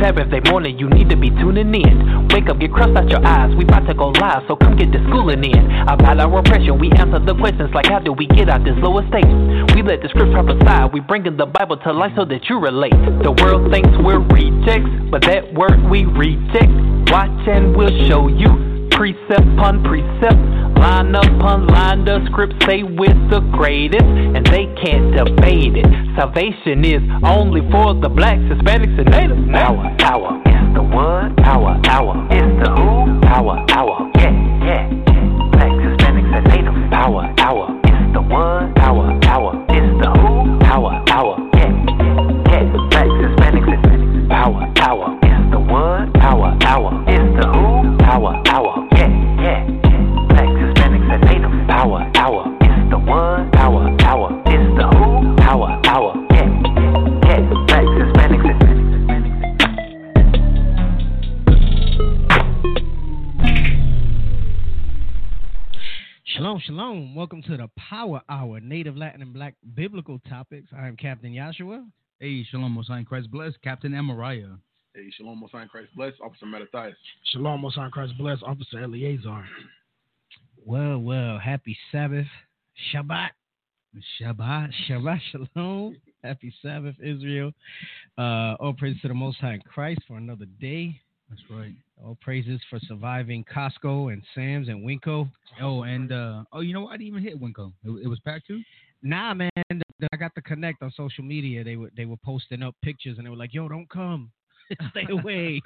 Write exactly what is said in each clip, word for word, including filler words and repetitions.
Saturday morning, you need to be tuning in. Wake up, get crust out your eyes. We about to go live, so come get the schooling in. About our oppression, we answer the questions like how do we get out this lower state? We let the script prophesy. We bringing the Bible to life so that you relate. The world thinks we're rejects, but that word we reject. Watch and we'll show you precept upon precept. Line upon line, the script say we're the greatest, and they can't debate it. Salvation is only for the blacks, Hispanics, and natives. Power, power, it's the what? Power, power, it's the who? Power, power, yeah, yeah. Blacks, Hispanics, and natives. Power, power, it's the what? Power, power, it's the who? Power, power, yeah, yeah. Blacks, Hispanics, and natives. Power, power, it's the what? Power, power, it's the who? Power, power, yeah, yeah. Power, power, it's the one. Power, power, it's the who. Power, power, yeah, yeah. Blacks, Hispanics, Shalom, shalom. Welcome to the Power Hour, Native, Latin, and Black Biblical Topics. I am Captain Yashua. Hey, shalom, Mosiah Christ bless, Captain Amariah. Hey, shalom, Mosiah Christ bless, Officer Mattathias. Shalom, Mosiah Christ bless, Officer Eleazar. Well, well, happy Sabbath, Shabbat, Shabbat, Shabbat, Shalom, happy Sabbath, Israel. Uh, all praise to the Most High in Christ for another day. That's right. All praises for surviving Costco and Sam's and Winco. Oh, and, uh, oh, you know what? I didn't even hit Winco. It, it was packed too? Nah, man. I got the connect on social media. They were they were posting up pictures, and they were like, yo, don't come. Stay away.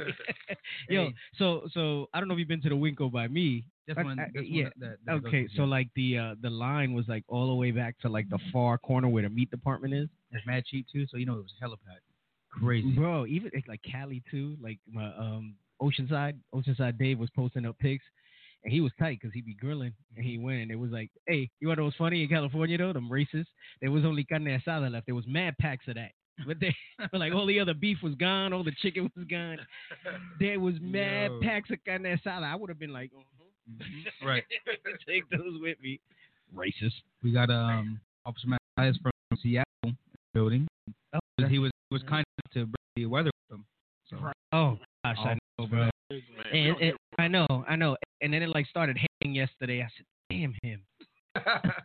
Yo, hey. so so I don't know if you've been to the Winco by me. That's one, that's yeah. One that, that okay, goes, so yeah. like the uh, the line was like all the way back to like the far corner where the meat department is. It's mad cheap too, so you know it was hella packed. Crazy, bro. Even like Cali too. Like my um Oceanside, Oceanside Dave was posting up pics, and he was tight because he'd be grilling, and he went, and it was like, hey, you know what was funny in California though? Them racists. There was only carne asada left. There was mad packs of that. But they like all the other beef was gone, all the chicken was gone. There was mad Yo. packs of carne asada. I would have been like, mm-hmm. right, take those with me. Racist. We got um Officer Mattathias from Seattle building. Oh, he was he was kind enough to bring the weather with him. So. Oh gosh, I know, bro. And, and, I know, I know. And then it like started hailing yesterday. I said, damn him. So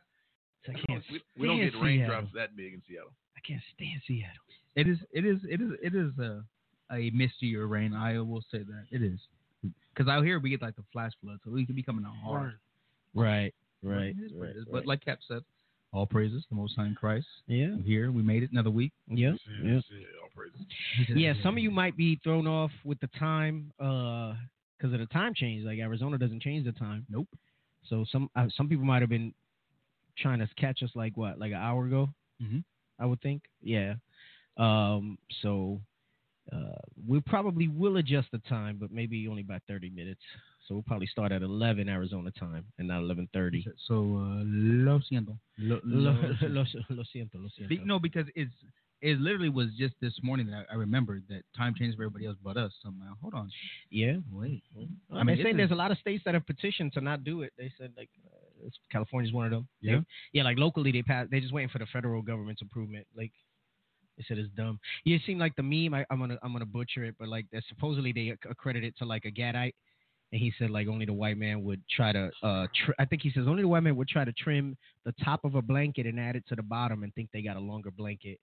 I can't we, we don't get raindrops that big in Seattle. I can't stand Seattle. It is, it is, it is, it is a, a mistier rain. I will say that it is, because out here we get like the flash flood, so we could be coming out hard. Right, right, but, right, but right. like Cap said, all praises, the Most High in Christ. Yeah, we're here we made it another week. Yeah, yeah. All praises. Yeah, some of you might be thrown off with the time, uh, because of the time change. Like Arizona doesn't change the time. Nope. So some uh, some people might have been trying to catch us like what, like an hour ago. Mm-hmm. I would think. Yeah. Um, so uh, we probably will adjust the time, but maybe only by thirty minutes. So we'll probably start at eleven Arizona time and not eleven thirty. So uh, lo siento. Lo, lo, lo, lo, lo siento. Lo siento. Be, no, because it's it literally was just this morning that I, I remembered that time changed for everybody else but us somehow. Hold on. Yeah. Wait. Well, I mean, they're saying is, there's a lot of states that have petitioned to not do it. They said like uh, California's one of them. Yeah. They, yeah, like locally they pass. They're just waiting for the federal government's improvement. Like. They said it's dumb. Yeah, it seemed like the meme. I, I'm gonna I'm gonna butcher it, but like supposedly they accredit it to like a Gadite, and he said like only the white man would try to. Uh, tr- I think he says only the white man would try to trim the top of a blanket and add it to the bottom and think they got a longer blanket.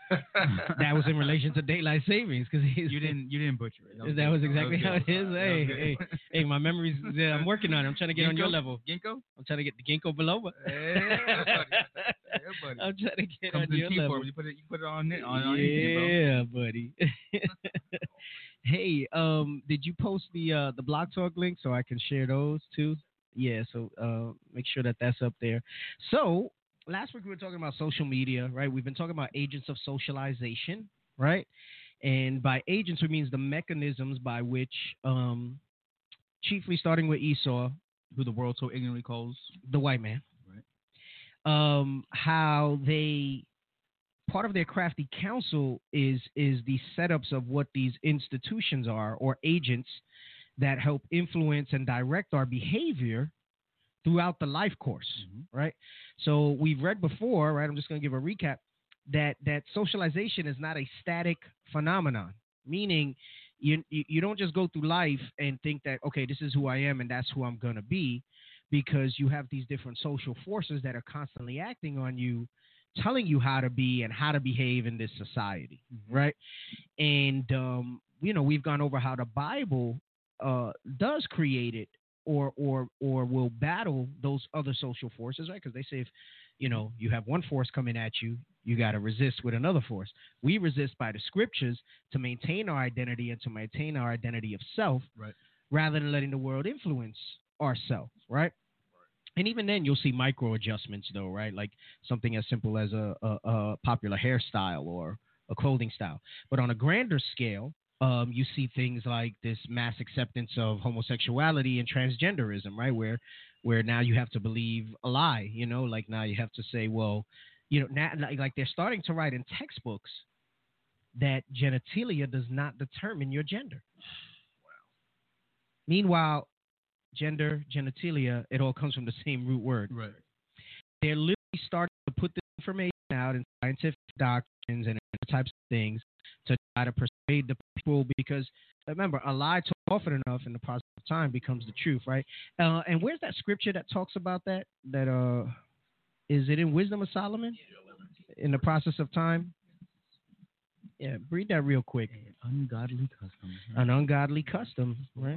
That was in relation to daylight savings because you didn't you didn't butcher it. That was, that was exactly that was how it is. Hey hey hey, my memories. Yeah, I'm working on it. I'm trying to get Ginkgo? on your level. Ginkgo? I'm trying to get the ginkgo biloba. Yeah, buddy. Yeah, buddy. I'm trying to get Comes on your level. Form. You put it you put it on it on, on yeah, anything, bro. buddy. Hey, um, did you post the uh, the Blog Talk link so I can share those too? Yeah, so uh, make sure that that's up there. So last week we were talking about social media, right? We've been talking about agents of socialization, right? And by agents, we means the mechanisms by which, um, chiefly starting with Esau, who the world so ignorantly calls the white man, right? Um, how they part of their crafty counsel is is the setups of what these institutions are or agents that help influence and direct our behavior throughout the life course, mm-hmm. right? So we've read before, right? I'm just going to give a recap that that socialization is not a static phenomenon, Meaning, you, you you don't just go through life and think that, okay, this is who I am and that's who I'm gonna be, because you have these different social forces that are constantly acting on you, telling you how to be and how to behave in this society, mm-hmm. right? And um, you know, we've gone over how the Bible uh, does create it, or or or will battle those other social forces, right? Because they say if you know you have one force coming at you, you got to resist with another force. We resist by the scriptures to maintain our identity and to maintain our identity of self, right, rather than letting the world influence ourselves, right? And even then, you'll see micro adjustments, though, right? Like something as simple as a, a, a popular hairstyle or a clothing style. But on a grander scale, um, you see things like this mass acceptance of homosexuality and transgenderism, right? Where, where now you have to believe a lie, you know, like now you have to say, well, you know, now, like, like they're starting to write in textbooks that genitalia does not determine your gender. Wow. Meanwhile, gender, genitalia, it all comes from the same root word. Right. They're literally starting to put this information out in scientific doctrines and types of things to try to persuade the people, because remember, a lie told often enough in the process of time becomes the truth, right? Uh, and where's that scripture that talks about that? That uh, is it in Wisdom of Solomon? In the process of time? Yeah, read that real quick. An ungodly custom. Right? An ungodly custom, right?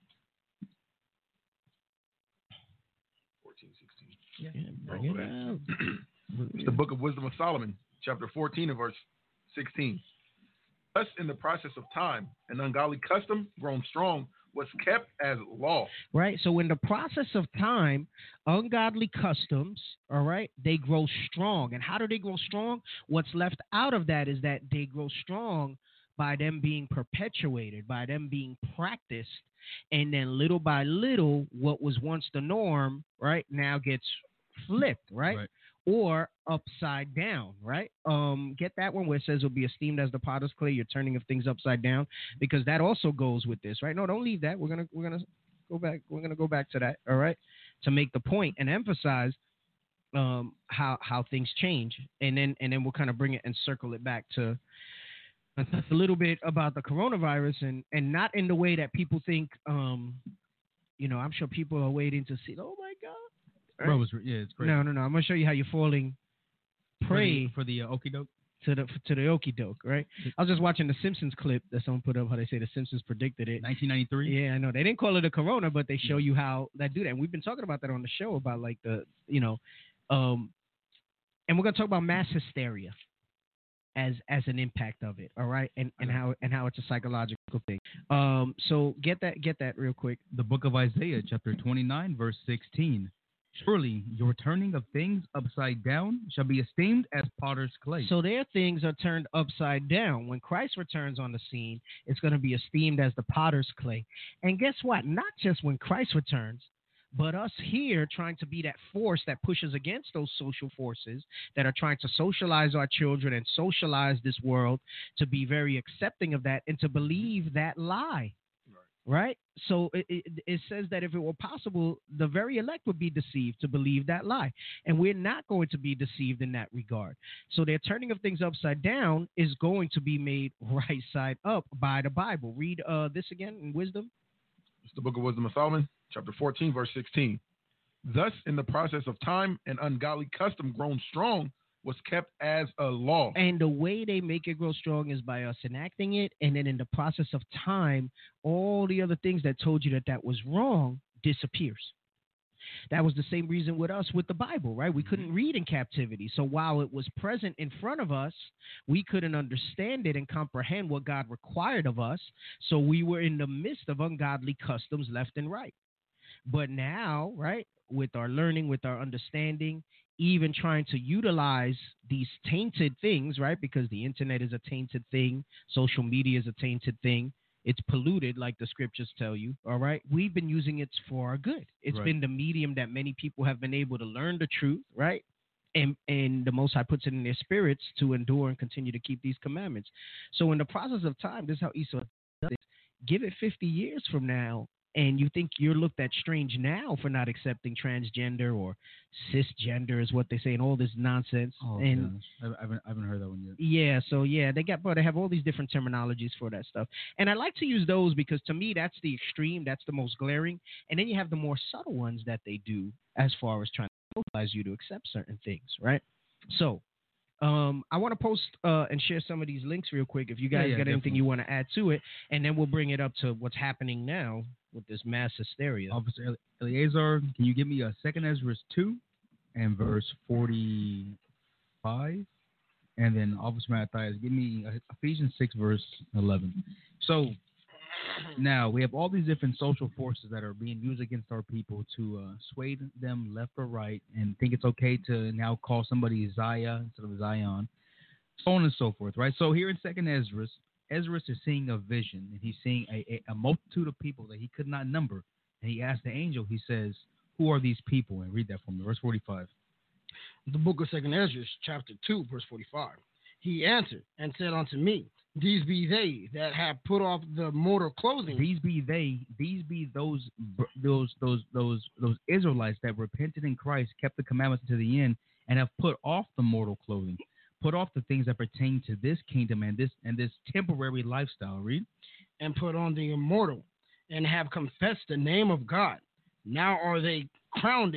Yeah. Yeah, bring it out. It's the book of Wisdom of Solomon, chapter fourteen and verse sixteen. Thus, in the process of time, an ungodly custom grown strong was kept as law. Right. So in the process of time, ungodly customs, all right, they grow strong. And how do they grow strong? What's left out of that is that they grow strong by them being perpetuated, by them being practiced. And then little by little, what was once the norm, right, now gets flipped, right? right. Or upside down, right? Um, get that one where it says will be esteemed as the potter's clay. You're turning of things upside down, because that also goes with this, right? No, don't leave that. We're gonna we're gonna go back. We're gonna go back to that, all right, to make the point and emphasize um, how how things change, and then and then we'll kind of bring it and circle it back to a little bit about the coronavirus, and and not in the way that people think. Um, you know, I'm sure people are waiting to see. Oh my God. Right? Bro, it's, yeah, it's great. No, no, no. I'm gonna show you how you're falling prey for the, for the uh, okie doke to the to the okie doke, right? I was just watching the Simpsons clip that someone put up. How they say the Simpsons predicted it. nineteen ninety-three. Yeah, I know. They didn't call it a corona, but they show you how that do that. And we've been talking about that on the show about like the you know, um, and we're gonna talk about mass hysteria as as an impact of it. All right, and and how and how it's a psychological thing. Um, so get that get that real quick. The book of Isaiah, chapter twenty-nine, verse sixteen. Surely your turning of things upside down shall be esteemed as potter's clay. So their things are turned upside down. When Christ returns on the scene, it's going to be esteemed as the potter's clay. And guess what? Not just when Christ returns, but us here trying to be that force that pushes against those social forces that are trying to socialize our children and socialize this world to be very accepting of that and to believe that lie. Right? So it, it, it says that if it were possible, the very elect would be deceived to believe that lie. And we're not going to be deceived in that regard. So their turning of things upside down is going to be made right side up by the Bible. Read uh, this again in Wisdom. It's the book of Wisdom of Solomon, chapter fourteen, verse sixteen. Thus, in the process of time, an ungodly custom grown strong was kept as a law. And the way they make it grow strong is by us enacting it. And then in the process of time, all the other things that told you that that was wrong disappears. That was the same reason with us with the Bible, right? We couldn't read in captivity. So while it was present in front of us, we couldn't understand it and comprehend what God required of us. So we were in the midst of ungodly customs left and right. But now, right, with our learning, with our understanding, even trying to utilize these tainted things, right? Because the internet is a tainted thing. Social media is a tainted thing. It's polluted, like the scriptures tell you, all right? We've been using it for our good. It's right. been the medium that many people have been able to learn the truth, right? And, and the Most High puts it in their spirits to endure and continue to keep these commandments. So in the process of time, this is how Esau does it. Give it fifty years from now, and you think you're looked at strange now for not accepting transgender or cisgender is what they say and all this nonsense. Oh, and gosh. I haven't, I haven't heard that one yet. yeah, so yeah, they got, but they have all these different terminologies for that stuff. And I like to use those because to me, that's the extreme, that's the most glaring. And then you have the more subtle ones that they do as far as trying to mobilize you to accept certain things, right? So um, I want to post uh, and share some of these links real quick if you guys Yeah, yeah, got anything definitely. you want to add to it. And then we'll bring it up to what's happening now with this mass hysteria. Officer Ele- Eleazar, can you give me a second Ezra two and verse forty-five? And then Officer Matthias, give me uh, Ephesians six, verse eleven. So now we have all these different social forces that are being used against our people to uh, sway them left or right and think it's okay to now call somebody Isaiah instead of Zion, so on and so forth, right? So here in second Ezra, Ezra is seeing a vision, and he's seeing a, a, a multitude of people that he could not number. And he asked the angel, he says, who are these people? And read that for me, verse forty-five. The book of Second Ezra, chapter two, verse forty-five. He answered and said unto me, these be they that have put off the mortal clothing. These be they, these be those those those those those Israelites that repented in Christ, kept the commandments to the end, and have put off the mortal clothing, put off the things that pertain to this kingdom and this and this temporary lifestyle. Read. And put on the immortal, and have confessed the name of God. Now are they crowned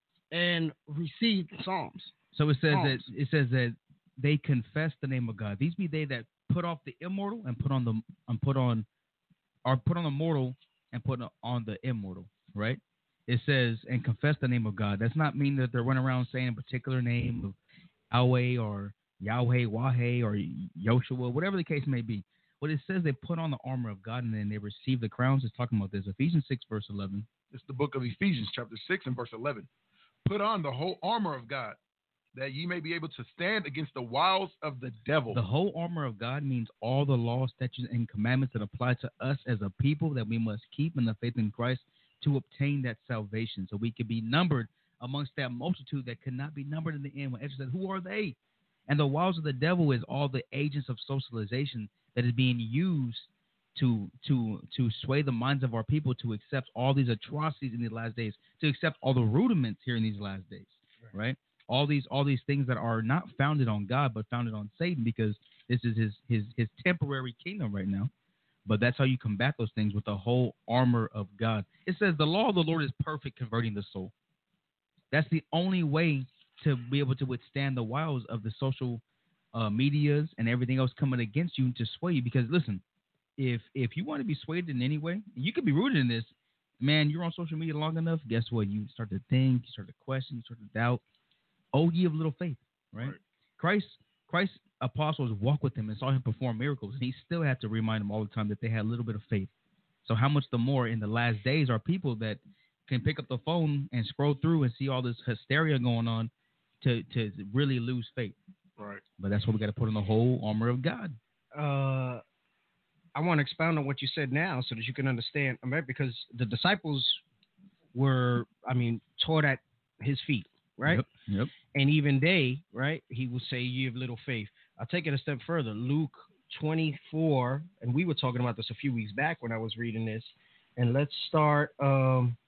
and received psalms. So it says Psalms. that it says that they confess the name of God. These be they that put off the immortal and put on the and put on or put on the mortal and put on the immortal, right? It says and confess the name of God. That's not mean that they're running around saying a particular name of Yahweh or Yahweh, Wahe or Yoshua, whatever the case may be. But it says they put on the armor of God and then they receive the crowns. It's talking about this. Ephesians six, verse eleven. It's the book of Ephesians, chapter six and verse eleven. Put on the whole armor of God, that ye may be able to stand against the wiles of the devil. The whole armor of God means all the law, statutes, and commandments that apply to us as a people that we must keep in the faith in Christ to obtain that salvation. So we can be numbered amongst that multitude that could not be numbered in the end. When Ezra said, who are they? And the wiles of the devil is all the agents of socialization that is being used to to to sway the minds of our people to accept all these atrocities in these last days, to accept all the rudiments here in these last days, right? right? All these all these things that are not founded on God but founded on Satan, because this is his his his temporary kingdom right now. But that's how you combat those things, with the whole armor of God. It says the law of the Lord is perfect, converting the soul. That's the only way to be able to withstand the wiles of the social uh, medias and everything else coming against you to sway you. Because listen, if if you want to be swayed in any way, you could be rooted in this. Man, you're on social media long enough, guess what? You start to think, you start to question, you start to doubt. Oh, ye of little faith, right? right. Christ, Christ's apostles walked with him and saw him perform miracles, and he still had to remind them all the time that they had a little bit of faith. So how much the more in the last days are people that can pick up the phone and scroll through and see all this hysteria going on to, to really lose faith. Right. But that's what we got to put on the whole armor of God. Uh, I want to expound on what you said now so that you can understand, because the disciples were, I mean, taught at his feet, right? Yep. Yep. And even they, right, he will say, ye of little faith. I'll take it a step further. Luke twenty-four, and we were talking about this a few weeks back when I was reading this. And let's start um,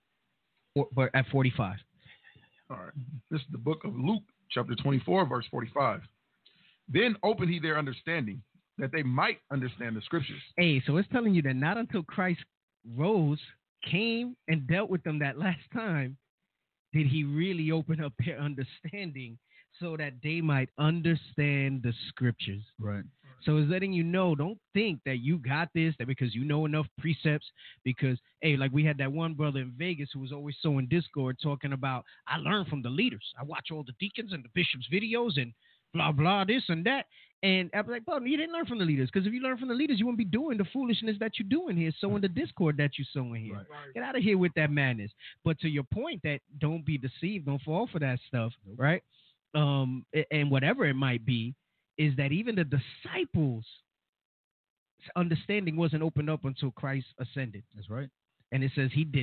but at forty-five. All right. This is the book of Luke, chapter twenty-four, verse forty-five. Then opened he their understanding, that they might understand the scriptures. Hey, so it's telling you that not until Christ rose, came, and dealt with them that last time, did he really open up their understanding so that they might understand the scriptures. Right. So it's letting you know, don't think that you got this, that because you know enough precepts, because, hey, like we had that one brother in Vegas who was always so in Discord talking about, I learned from the leaders. I watch all the deacons and the bishops' videos and blah, blah, this and that. And I was like, well, you didn't learn from the leaders, because if you learn from the leaders, you wouldn't be doing the foolishness that you're doing here, sowing the discord that you're sowing here. Right. Get out of here with that madness. But to your point that don't be deceived, don't fall for that stuff, nope. right? Um, and whatever it might be, is that even the disciples' understanding wasn't opened up until Christ ascended. That's right. And it says he did that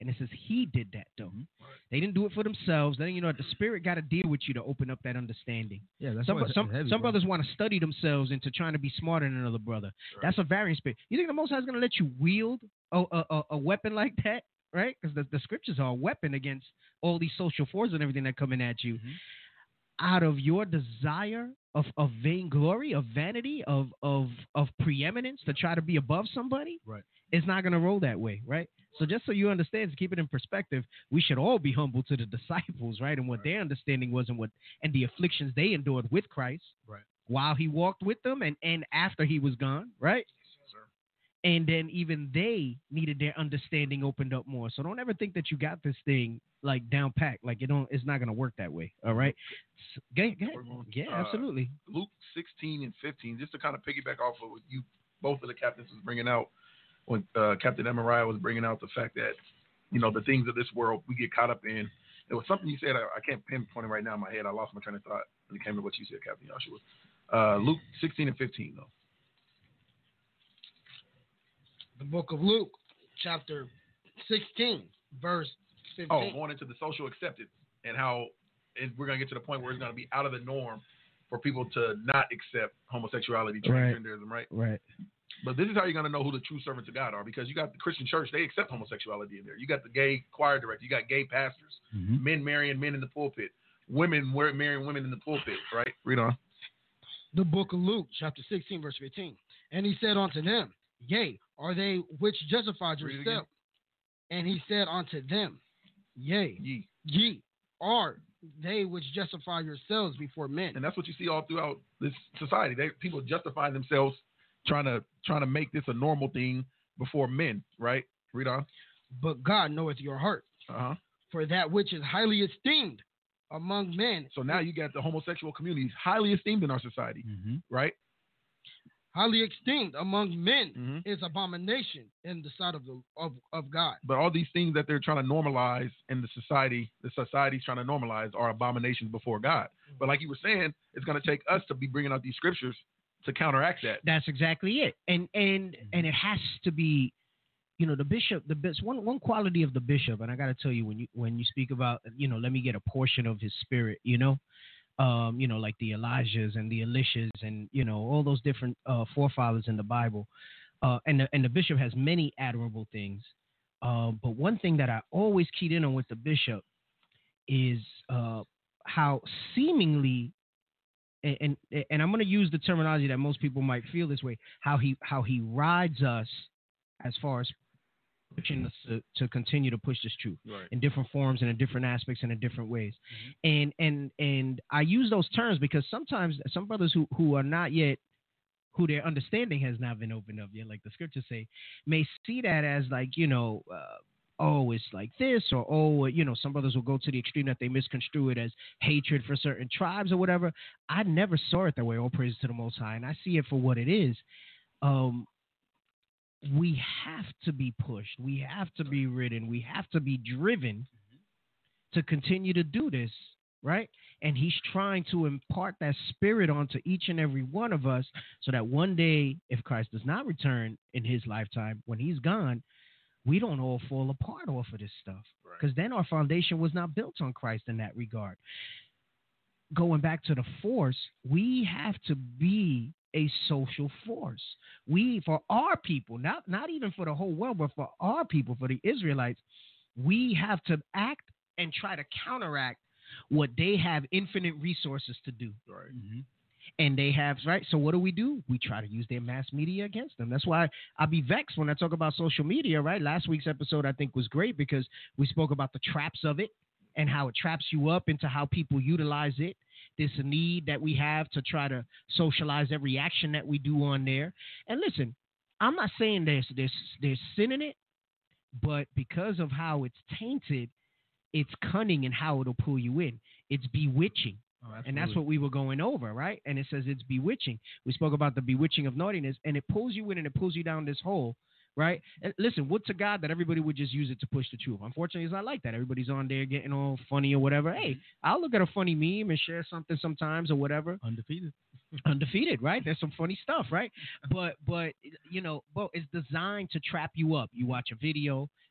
And it says he did that, though. Mhm. They didn't do it for themselves. Then, you know, the Spirit got to deal with you to open up that understanding. Yeah, that's Some, why it's some, heavy, some bro. brothers want to study themselves into trying to be smarter than another brother. Right. That's a varying spirit. You think the Most High is going to let you wield a, a, a, a weapon like that, right? Because the, the scriptures are a weapon against all these social forces and everything that coming at you. Mhm. Out of your desire of, of vainglory, of vanity, of, of, of preeminence to try to be above somebody, Right. it's not going to roll that way, right? So just so you understand, to keep it in perspective, we should all be humble to the disciples, right? And what Right. their understanding was and what and the afflictions they endured with Christ Right. while he walked with them and, and after he was gone, right? And then even they needed their understanding opened up more. So don't ever think that you got this thing like down packed. Like it don't. It's not gonna work that way. All right. So, go ahead, go ahead. Yeah, Uh, absolutely. Luke sixteen and fifteen, just to kind of piggyback off of what you, both of the captains was bringing out, when uh, Captain Amariah was bringing out the fact that, you know, the things of this world we get caught up in. It was something you said, I, I can't pinpoint it right now in my head. I lost my train of thought when it came to what you said, Captain Joshua. Uh, Luke sixteen and fifteen, though. The book of Luke, chapter sixteen, verse fifteen. Oh, going into the social acceptance and how it, we're going to get to the point where it's going to be out of the norm for people to not accept homosexuality, Right. transgenderism, right? Right. But this is how you're going to know who the true servants of God are, because you got the Christian church, they accept homosexuality in there. You got the gay choir director, you got gay pastors, Mhm. men marrying men in the pulpit, women marrying women in the pulpit, right? Read on. The book of Luke, chapter sixteen, verse fifteen. And he said unto them, Yea, are they which justified Read it yourself? And he said unto them, Yea, Ye. ye are they which justify yourselves before men. And that's what you see all throughout this society. They people justify themselves trying to trying to make this a normal thing before men, right? Read on. But God knoweth your heart. Uh-huh. For that which is highly esteemed among men, So now you got the homosexual community highly esteemed in our society, Mhm. right? highly esteemed among men, Mhm. is abomination in the sight of the of, of God. But all these things that they're trying to normalize in the society, the society's trying to normalize, are abominations before God. But like you were saying, it's going to take us to be bringing out these scriptures to counteract that. That's exactly it. And and and it has to be, you know, the bishop. The best one one quality of the bishop, and I got to tell you, when you when you speak about, you know, let me get a portion of his spirit, you know. Um, you know, like the Elijahs and the Elishas and, you know, all those different uh, forefathers in the Bible. Uh, and, the, and the bishop has many admirable things. Uh, but one thing that I always keyed in on with the bishop is uh, how seemingly, and, and, and I'm going to use the terminology that most people might feel this way, how he, how he rides us as far as pushing us to, to continue to push this truth Right. in different forms and in different aspects and in different ways. And and and I use those terms because sometimes some brothers who, who are not yet, who their understanding has not been opened up yet, like the scriptures say, may see that as like, you know, uh, oh, it's like this, or oh, you know, some brothers will go to the extreme that they misconstrue it as hatred for certain tribes or whatever. I never saw it that way. All praise to the Most High, and I see it for what it is. Um, we have to be pushed. We have to be ridden. We have to be driven to continue to do this, right? And he's trying to impart that spirit onto each and every one of us so that one day, if Christ does not return in his lifetime, when he's gone, we don't all fall apart off of this stuff. Because then our foundation was not built on Christ in that regard. Going back to the force, we have to be a social force. We, for our people, not, not even for the whole world, but for our people, for the Israelites, we have to act and try to counteract what they have infinite resources to do. Right. Mm-hmm. And they have, right? So what do we do? We try to use their mass media against them. That's why I'll be vexed when I talk about social media, right? Last week's episode, I think, was great because we spoke about the traps of it and how it traps you up into how people utilize it. This need that we have to try to socialize every action that we do on there. And listen, I'm not saying there's, there's, there's sin in it, but because of how it's tainted, it's cunning in how it'll pull you in. It's bewitching. Oh, and that's what we were going over, right? And it says it's bewitching. We spoke about the bewitching of naughtiness, and it pulls you in and it pulls you down this hole, right? And listen, would to God that everybody would just use it to push the truth. Unfortunately, it's not like that. Everybody's on there getting all funny or whatever. Hey, I'll look at a funny meme and share something sometimes or whatever. Undefeated. Undefeated, right? There's some funny stuff, right? But, but you know, but it's designed to trap you up. You watch a video,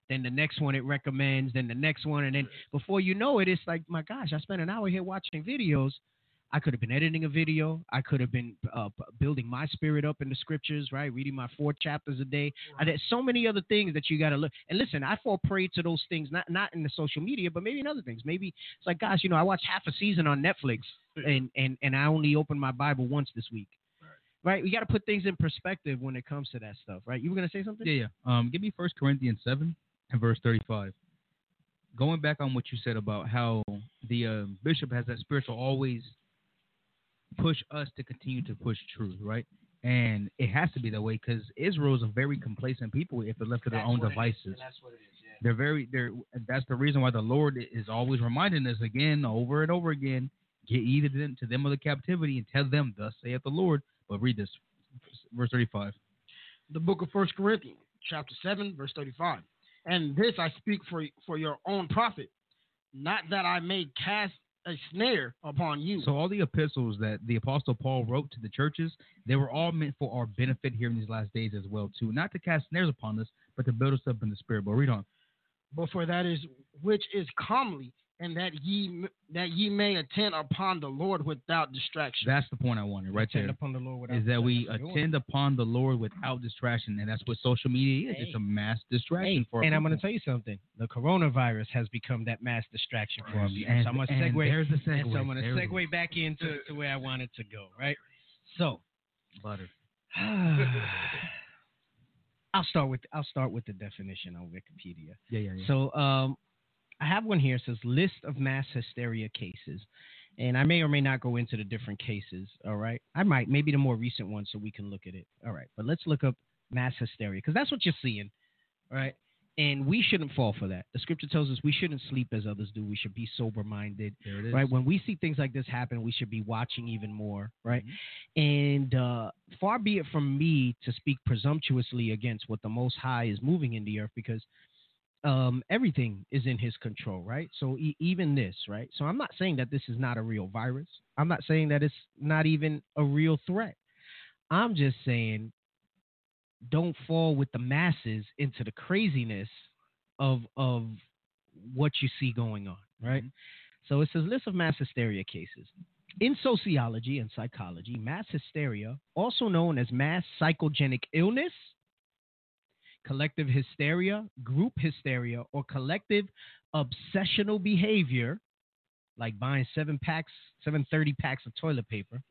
then the next one it recommends, then the next one, and then before you know it, it's like, my gosh, I spent an hour here watching videos. I could have been editing a video. I could have been uh, building my spirit up in the scriptures, right? Reading my four chapters a day. Right. There's so many other things that you got to look. And listen, I fall prey to those things, not not in the social media, but maybe in other things. Maybe it's like, gosh, you know, I watched half a season on Netflix, and and and I only opened my Bible once this week. Right? Right? We got to put things in perspective when it comes to that stuff, right? You were gonna say something? Yeah, yeah. Um, give me First Corinthians seven and verse thirty-five. Going back on what you said about how the uh, bishop has that spirit to always push us to continue to push truth, right? And it has to be that way because Israel is a very complacent people if they're left to their own devices. That's what it is. Yeah. They're very. They're. That's the reason why the Lord is always reminding us again, over and over again. Get ye to them, to them of the captivity, and tell them, "Thus saith the Lord." But read this, verse thirty-five. The book of First Corinthians, chapter seven, verse thirty-five. And this I speak for for your own profit, not that I may cast a snare upon you. So all the epistles that the Apostle Paul wrote to the churches, they were all meant for our benefit here in these last days as well, too. Not to cast snares upon us, but to build us up in the spirit. But read on. But for that is which is comely, and that ye that ye may attend upon the Lord without distraction. That's the point I wanted right attend there. Upon the Lord without is that we distraction. attend upon the Lord without distraction, and that's what social media is. Hey. It's a mass distraction hey, for. And our I'm going to people. tell you something. The coronavirus has become that mass distraction for our people. And, So I'm going to and segue. There's the segue. And so I'm going to There it segue is. back into to where I wanted to go. Right. So. Butter. I'll start with I'll start with the definition on Wikipedia. Yeah, yeah, yeah. So um, I have one here. It says list of mass hysteria cases, and I may or may not go into the different cases. All right, I might maybe the more recent ones so we can look at it. All right, but let's look up mass hysteria because that's what you're seeing. All right, and we shouldn't fall for that. The scripture tells us we shouldn't sleep as others do. We should be sober minded. There it is. Right, when we see things like this happen, we should be watching even more. Right, mm-hmm. and uh, far be it from me to speak presumptuously against what the Most High is moving in the earth because. Um, everything is in his control, right? So e- even this, right? So I'm not saying that this is not a real virus. I'm not saying that it's not even a real threat. I'm just saying don't fall with the masses into the craziness of of what you see going on, right? Mm-hmm. So it says list of mass hysteria cases. In sociology and psychology, mass hysteria, also known as mass psychogenic illness, collective hysteria, group hysteria, or collective obsessional behavior, like buying seven packs, seven thirty packs of toilet paper,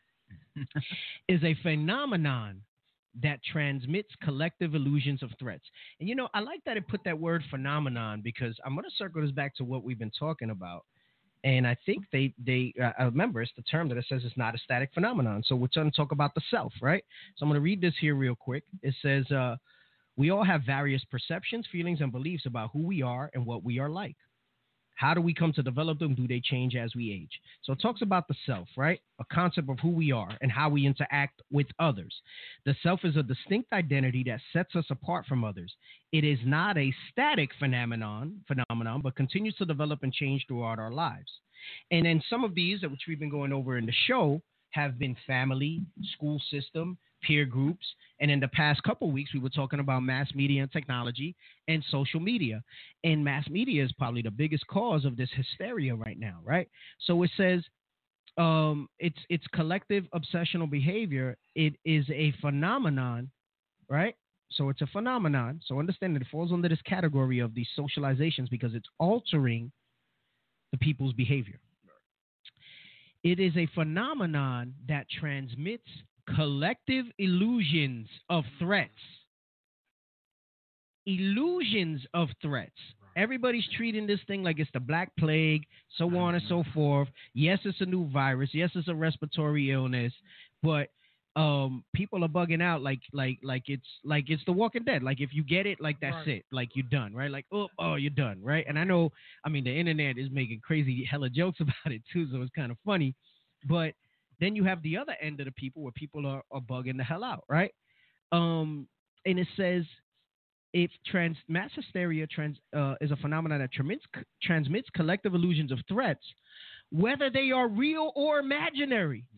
is a phenomenon that transmits collective illusions of threats. And, you know, I like that it put that word phenomenon because I'm going to circle this back to what we've been talking about. And I think they, they uh, I remember it's the term that it says it's not a static phenomenon. So we're going to talk about the self, right? So I'm going to read this here real quick. It says, uh, we all have various perceptions, feelings, and beliefs about who we are and what we are like. How do we come to develop them? Do they change as we age? So it talks about the self, right? A concept of who we are and how we interact with others. The self is a distinct identity that sets us apart from others. It is not a static phenomenon, phenomenon, but continues to develop and change throughout our lives. And then some of these, which we've been going over in the show, have been family, school system, peer groups, and in the past couple of weeks, we were talking about mass media and technology and social media. And mass media is probably the biggest cause of this hysteria right now, right? So it says um, it's it's collective obsessional behavior. It is a phenomenon, right? So it's a phenomenon. So understand that it falls under this category of these socializations because it's altering the people's behavior. It is a phenomenon that transmits collective illusions of threats. Illusions of threats. Everybody's treating this thing like it's the Black Plague, so on and so forth. Yes, it's a new virus. Yes, it's a respiratory illness, but um, people are bugging out like like like it's like it's The Walking Dead. Like if you get it, like that's right. it. Like you're done, right? Like oh oh you're done, right? And I know, I mean, the internet is making crazy hella jokes about it too, so it's kind of funny, but. Then you have the other end of the people where people are, are bugging the hell out, right? Um, and it says if trans mass hysteria trans uh, is a phenomenon that transmits, transmits collective illusions of threats, whether they are real or imaginary. Yep.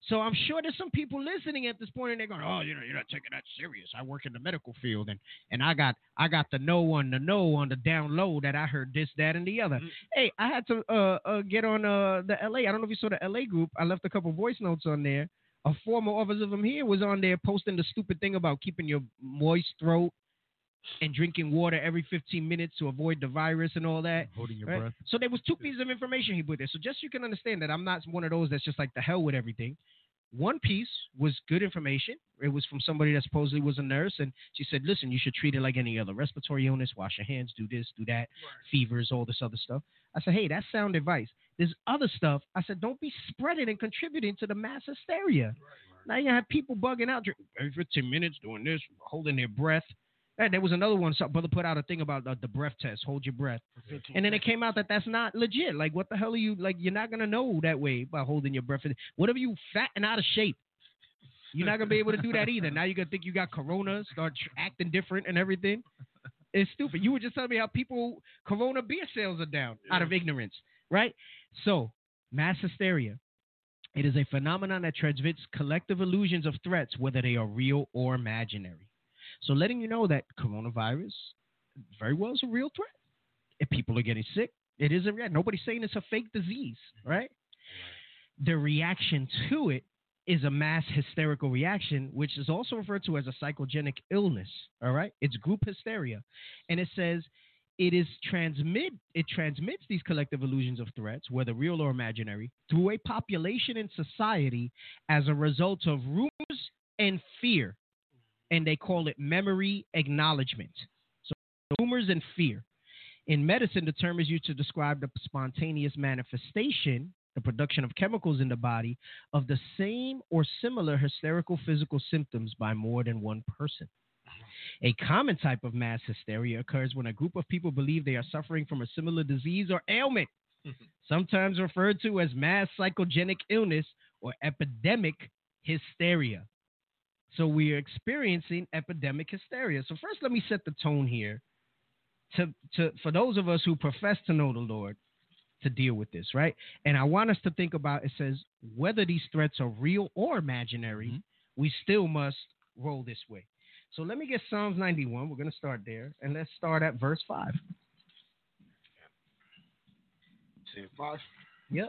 So I'm sure there's some people listening at this point, and they're going, "Oh, you know, you're not taking that serious. I work in the medical field, and and I got I got the no on the no on the down low that I heard this, that, and the other." Mm-hmm. Hey, I had to uh, uh, get on uh, the L A. I don't know if you saw the L A group. I left a couple voice notes on there. A former officer from here was on there posting the stupid thing about keeping your moist throat and drinking water every fifteen minutes to avoid the virus and all that. Holding your right? breath. So there was two pieces of information he put there. So just so you can understand that I'm not one of those that's just like the hell with everything. One piece was good information. It was from somebody that supposedly was a nurse, and she said, listen, you should treat it like any other respiratory illness. Wash your hands, do this, do that, right. Fevers, all this other stuff. I said, hey, that's sound advice. There's other stuff. I said, don't be spreading and contributing to the mass hysteria. Right, right. Now you have people bugging out every fifteen minutes doing this, holding their breath. And there was another one. Some brother put out a thing about uh, the breath test. Hold your breath. And then it came out that that's not legit. Like, what the hell are you, like, you're not going to know that way by holding your breath. What if you fat and out of shape? You're not going to be able to do that either. Now you're going to think you got corona, start tr- acting different and everything. It's stupid. You were just telling me how people, corona beer sales are down yeah. out of ignorance, right? So, mass hysteria. It is a phenomenon that transmits collective illusions of threats, whether they are real or imaginary. So letting you know that coronavirus very well is a real threat. If people are getting sick, it is a real. Nobody's saying it's a fake disease, right? The reaction to it is a mass hysterical reaction, which is also referred to as a psychogenic illness, all right? It's group hysteria. And it says it is transmit it transmits these collective illusions of threats, whether real or imaginary, through a population and society as a result of rumors and fear. And they call it memory acknowledgement. So rumors and fear. In medicine, the term is used to describe the spontaneous manifestation, the production of chemicals in the body, of the same or similar hysterical physical symptoms by more than one person. A common type of mass hysteria occurs when a group of people believe they are suffering from a similar disease or ailment, sometimes referred to as mass psychogenic illness or epidemic hysteria. So we are experiencing epidemic hysteria. So first, let me set the tone here to, to for those of us who profess to know the Lord to deal with this, right? And I want us to think about, it says, whether these threats are real or imaginary, mm-hmm. we still must roll this way. So let me get Psalms ninety-one. We're going to start there. And let's start at verse five. five? Yep.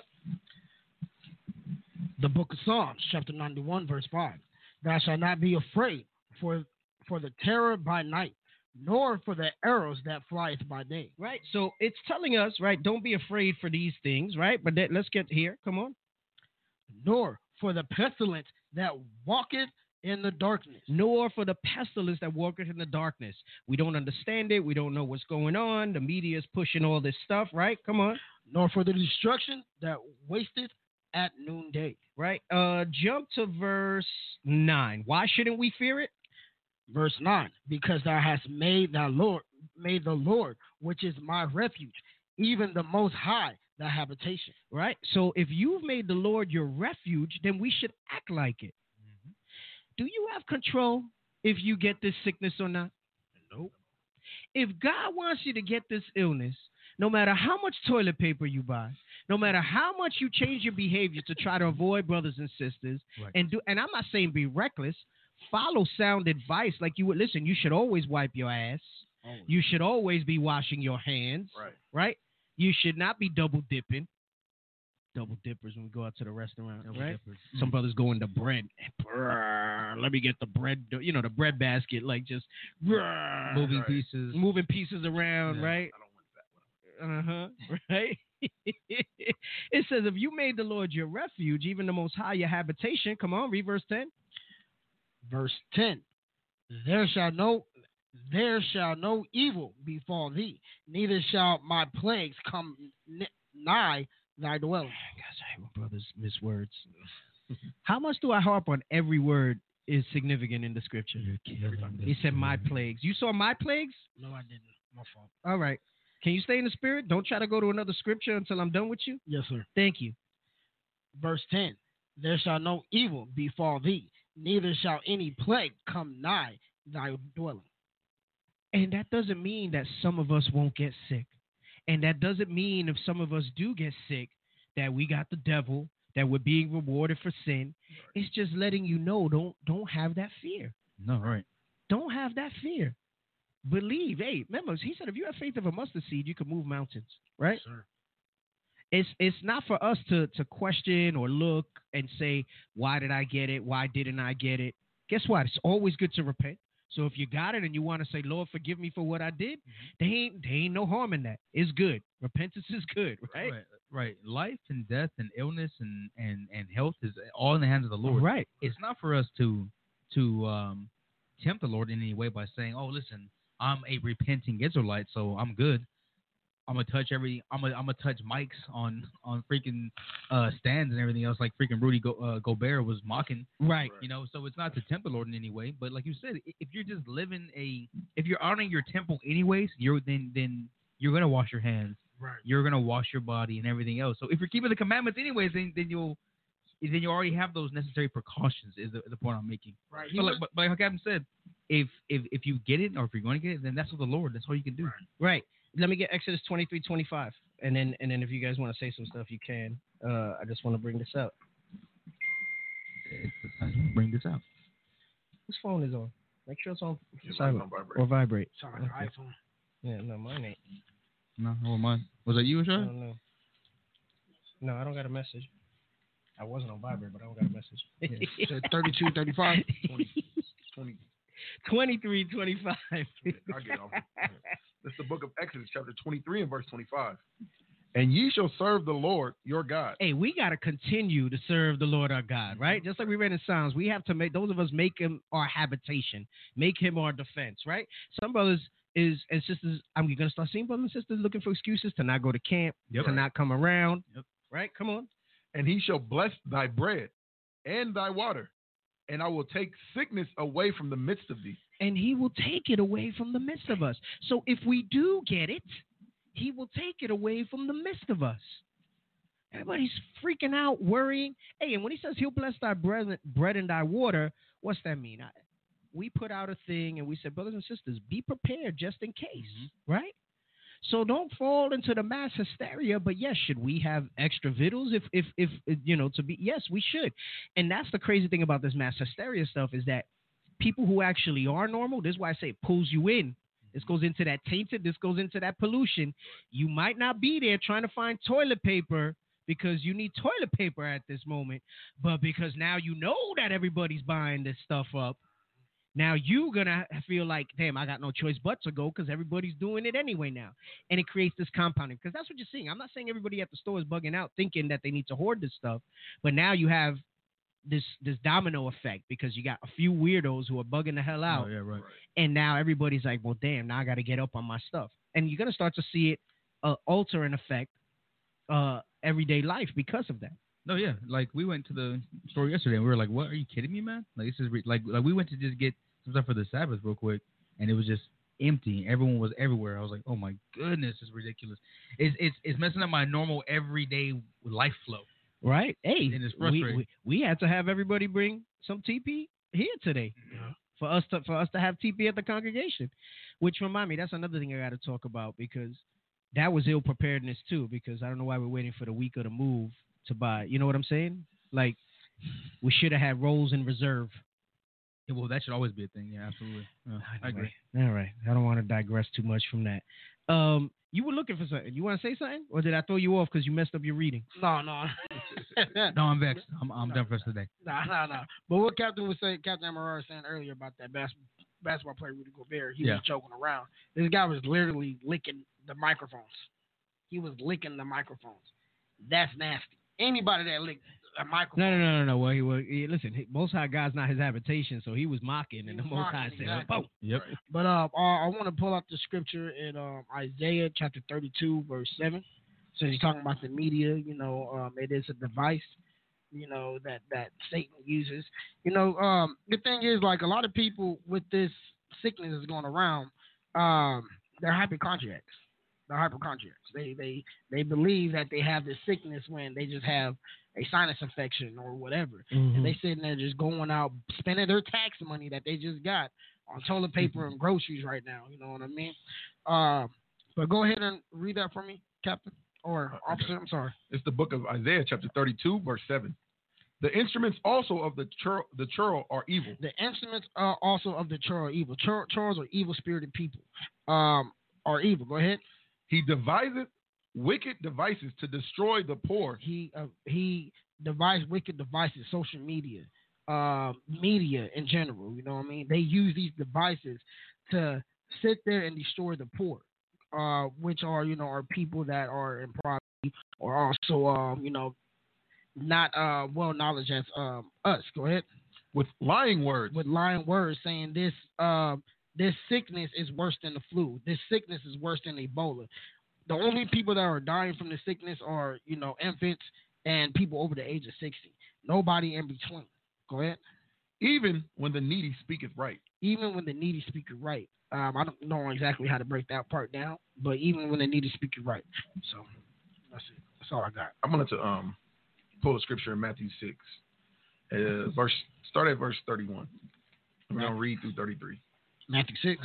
The book of Psalms, chapter ninety-one, verse five. Thou shalt not be afraid for for the terror by night, nor for the arrows that flieth by day. Right. So it's telling us, right, don't be afraid for these things, right? But that, let's get here. Come on. Nor for the pestilence that walketh in the darkness. Nor for the pestilence that walketh in the darkness. We don't understand it. We don't know what's going on. The media is pushing all this stuff, right? Come on. Nor for the destruction that wasteth at noonday. Right. Uh, jump to verse nine. Why shouldn't we fear it? Verse nine. Because thou hast made thy Lord, made the Lord, which is my refuge, even the Most High, thy habitation. Right. So if you've made the Lord your refuge, then we should act like it. Mm-hmm. Do you have control if you get this sickness or not? Nope. If God wants you to get this illness, no matter how much toilet paper you buy, no matter how much you change your behavior to try to avoid brothers and sisters, right. and do, and I'm not saying be reckless, follow sound advice. Like you would listen, you should always wipe your ass. Always. You should always be washing your hands. Right. Right. You should not be double dipping. Double dippers when we go out to the restaurant, double right? Dippers. Some brothers go into bread. Brrr, let me get the bread, you know, the bread basket, like just brrr, moving right. pieces, moving pieces around, yeah. right? I don't want that one. Uh huh. Right. It says, if you made the Lord your refuge, even the Most High your habitation. Come on, read verse ten. Verse ten. There shall no there shall no evil befall thee, neither shall my plagues come n- nigh thy dwelling. Gosh, I hate when brothers miss words. How much do I harp on every word is significant in the scripture? He said, my plagues. You saw my plagues? No, I didn't. My fault. All right. Can you stay in the spirit? Don't try to go to another scripture until I'm done with you. Yes, sir. Thank you. Verse ten. There shall no evil befall thee, neither shall any plague come nigh thy dwelling. And that doesn't mean that some of us won't get sick. And that doesn't mean if some of us do get sick, that we got the devil, that we're being rewarded for sin. It's just letting you know, don't don't have that fear. No, right. Don't have that fear. Believe. Hey, remember, he said if you have faith of a mustard seed, you can move mountains, right? Sure. It's it's not for us to to question or look and say, why did I get it? Why didn't I get it? Guess what? It's always good to repent. So if you got it and you want to say, Lord, forgive me for what I did, mm-hmm. there ain't there ain't no harm in that. It's good. Repentance is good, right? Right. Right. Life and death and illness and, and, and health is all in the hands of the Lord. Right. It's not for us to to um, tempt the Lord in any way by saying, oh, listen, I'm a repenting Israelite, so I'm good. I'm gonna touch every. I'm gonna. I'm gonna touch mics on on freaking uh, stands and everything else, like freaking Rudy Go, uh, Gobert was mocking. Right. You know. So it's not to tempt the Lord in any way, but like you said, if you're just living a, if you're honoring your temple anyways, you're then then you're gonna wash your hands. Right. You're gonna wash your body and everything else. So if you're keeping the commandments anyways, then then you'll then you already have those necessary precautions. Is the, the point I'm making. Right. But like, but, but like Captain said, if if if you get it or if you're going to get it, then that's what the Lord. That's all you can do. Right. Right. Let me get Exodus twenty-three twenty-five, and then and then if you guys want to say some stuff, you can. Uh, I just want to bring this out. Bring this out. Whose phone is on? Make sure it's on Yeah, silent on vibrate. or vibrate. Sorry, Okay. iPhone. Yeah, no, mine ain't. No, oh mine. Was that you, I Ashar? don't know. No, I don't got a message. I wasn't on vibrate, but I don't got a message. Yeah. So thirty-two, thirty-five, twenty, twenty. twenty-three twenty-five. I get off. It's the book of Exodus, chapter twenty-three and verse twenty-five. And ye shall serve the Lord your God. Hey, we got to continue to serve the Lord our God, right? Just like we read in Psalms, we have to make, those of us make him our habitation, make him our defense, right? Some brothers is and sisters, I'm going to start seeing brothers and sisters looking for excuses to not go to camp, Yep. to not come around, Yep. right? Come on. And he shall bless thy bread and thy water, and I will take sickness away from the midst of thee. And he will take it away from the midst of us. So if we do get it, he will take it away from the midst of us. Everybody's freaking out, worrying. Hey, and when he says he'll bless thy bread, bread and thy water, what's that mean? I, we put out a thing and we said, brothers and sisters, be prepared just in case, mm-hmm. right? So don't fall into the mass hysteria. But yes, should we have extra victuals? If, if, if, you know, to be, yes, we should. And that's the crazy thing about this mass hysteria stuff is that people who actually are normal, this is why I say it pulls you in. This goes into that tainted, this goes into that pollution. You might not be there trying to find toilet paper because you need toilet paper at this moment, but because now you know that everybody's buying this stuff up, now you're going to feel like, damn, I got no choice but to go because everybody's doing it anyway now. And it creates this compounding because that's what you're seeing. I'm not saying everybody at the store is bugging out thinking that they need to hoard this stuff, but now you have this this domino effect because you got a few weirdos who are bugging the hell out. Oh, yeah, right. And now everybody's like, well, damn, now I got to get up on my stuff. And you're going to start to see it uh, alter and affect uh, everyday life because of that. No, yeah. Like, we went to the store yesterday, and we were like, what? Are you kidding me, man? Like, this is re- like, like we went to just get some stuff for the Sabbath real quick, and it was just empty. Everyone was everywhere. I was like, oh, my goodness, it's ridiculous. It's, it's, it's messing up my normal everyday life flow. Right. Hey, and it's we, frustrating. we, we had to have everybody bring some T P here today Yeah. for us to for us to have T P at the congregation. Which remind me, that's another thing I got to talk about because that was ill preparedness too. Because I don't know why we're waiting for the week of the move to buy. You know what I'm saying? Like we should have had rolls in reserve. Yeah, well, that should always be a thing. Yeah, absolutely. Yeah, I agree. All right. I don't want to digress too much from that. Um, you were looking for something. You want to say something, or did I throw you off because you messed up your reading? No, no. No, I'm vexed. I'm, I'm done for us today. No, no, no. But what Captain was saying, Captain Amaral was saying earlier about that bas- basketball player Rudy Gobert, he Yeah. was joking around. This guy was literally licking the microphones. He was licking the microphones. That's nasty. Anybody that licked a microphone. No, no, no, no, no. Well, he, well, he, listen, he, Most High God's not his habitation, so he was mocking, He and the was Most High mocking, said, exactly. "Boom." Yep. But uh, I, I want to pull up the scripture in um, Isaiah chapter thirty-two, verse seven. So he's talking about the media. You know, um, it is a device, you know, that, that Satan uses. You know, um, the thing is, like, a lot of people with this sickness that's going around, um, they're hypochondriacs. They're hypochondriacs. They, they, they believe that they have this sickness when they just have a sinus infection or whatever. Mm-hmm. And they sitting there just going out, spending their tax money that they just got on toilet paper and groceries right now. You know what I mean? Uh, but go ahead and read that for me, Captain. or Uh, opposite. I'm sorry. It's the book of Isaiah, chapter thirty-two, verse seven. The instruments also of the churl, the churl are evil. The instruments are also of the churl are evil. Chur, churls are evil spirited people. Um, are evil. Go ahead. He deviseth wicked devices to destroy the poor. He uh, he devised wicked devices, social media, uh, media in general. You know what I mean? They use these devices to sit there and destroy the poor, uh, which are you know are people that are in poverty or also um, you know not uh, well knowledge as um, us. Go ahead. With lying words. With lying words, saying this uh, this sickness is worse than the flu. This sickness is worse than Ebola. The only people that are dying from the sickness are, you know, infants and people over the age of sixty. Nobody in between. Go ahead. Even when the needy speaketh right. Even when the needy speaketh right. Um, I don't know exactly how to break that part down, but even when the needy speaketh right. So that's it. That's all I got. I'm going to um, pull a scripture in Matthew six. Uh, verse Start at verse thirty-one. We're going to read through thirty-three. Matthew six.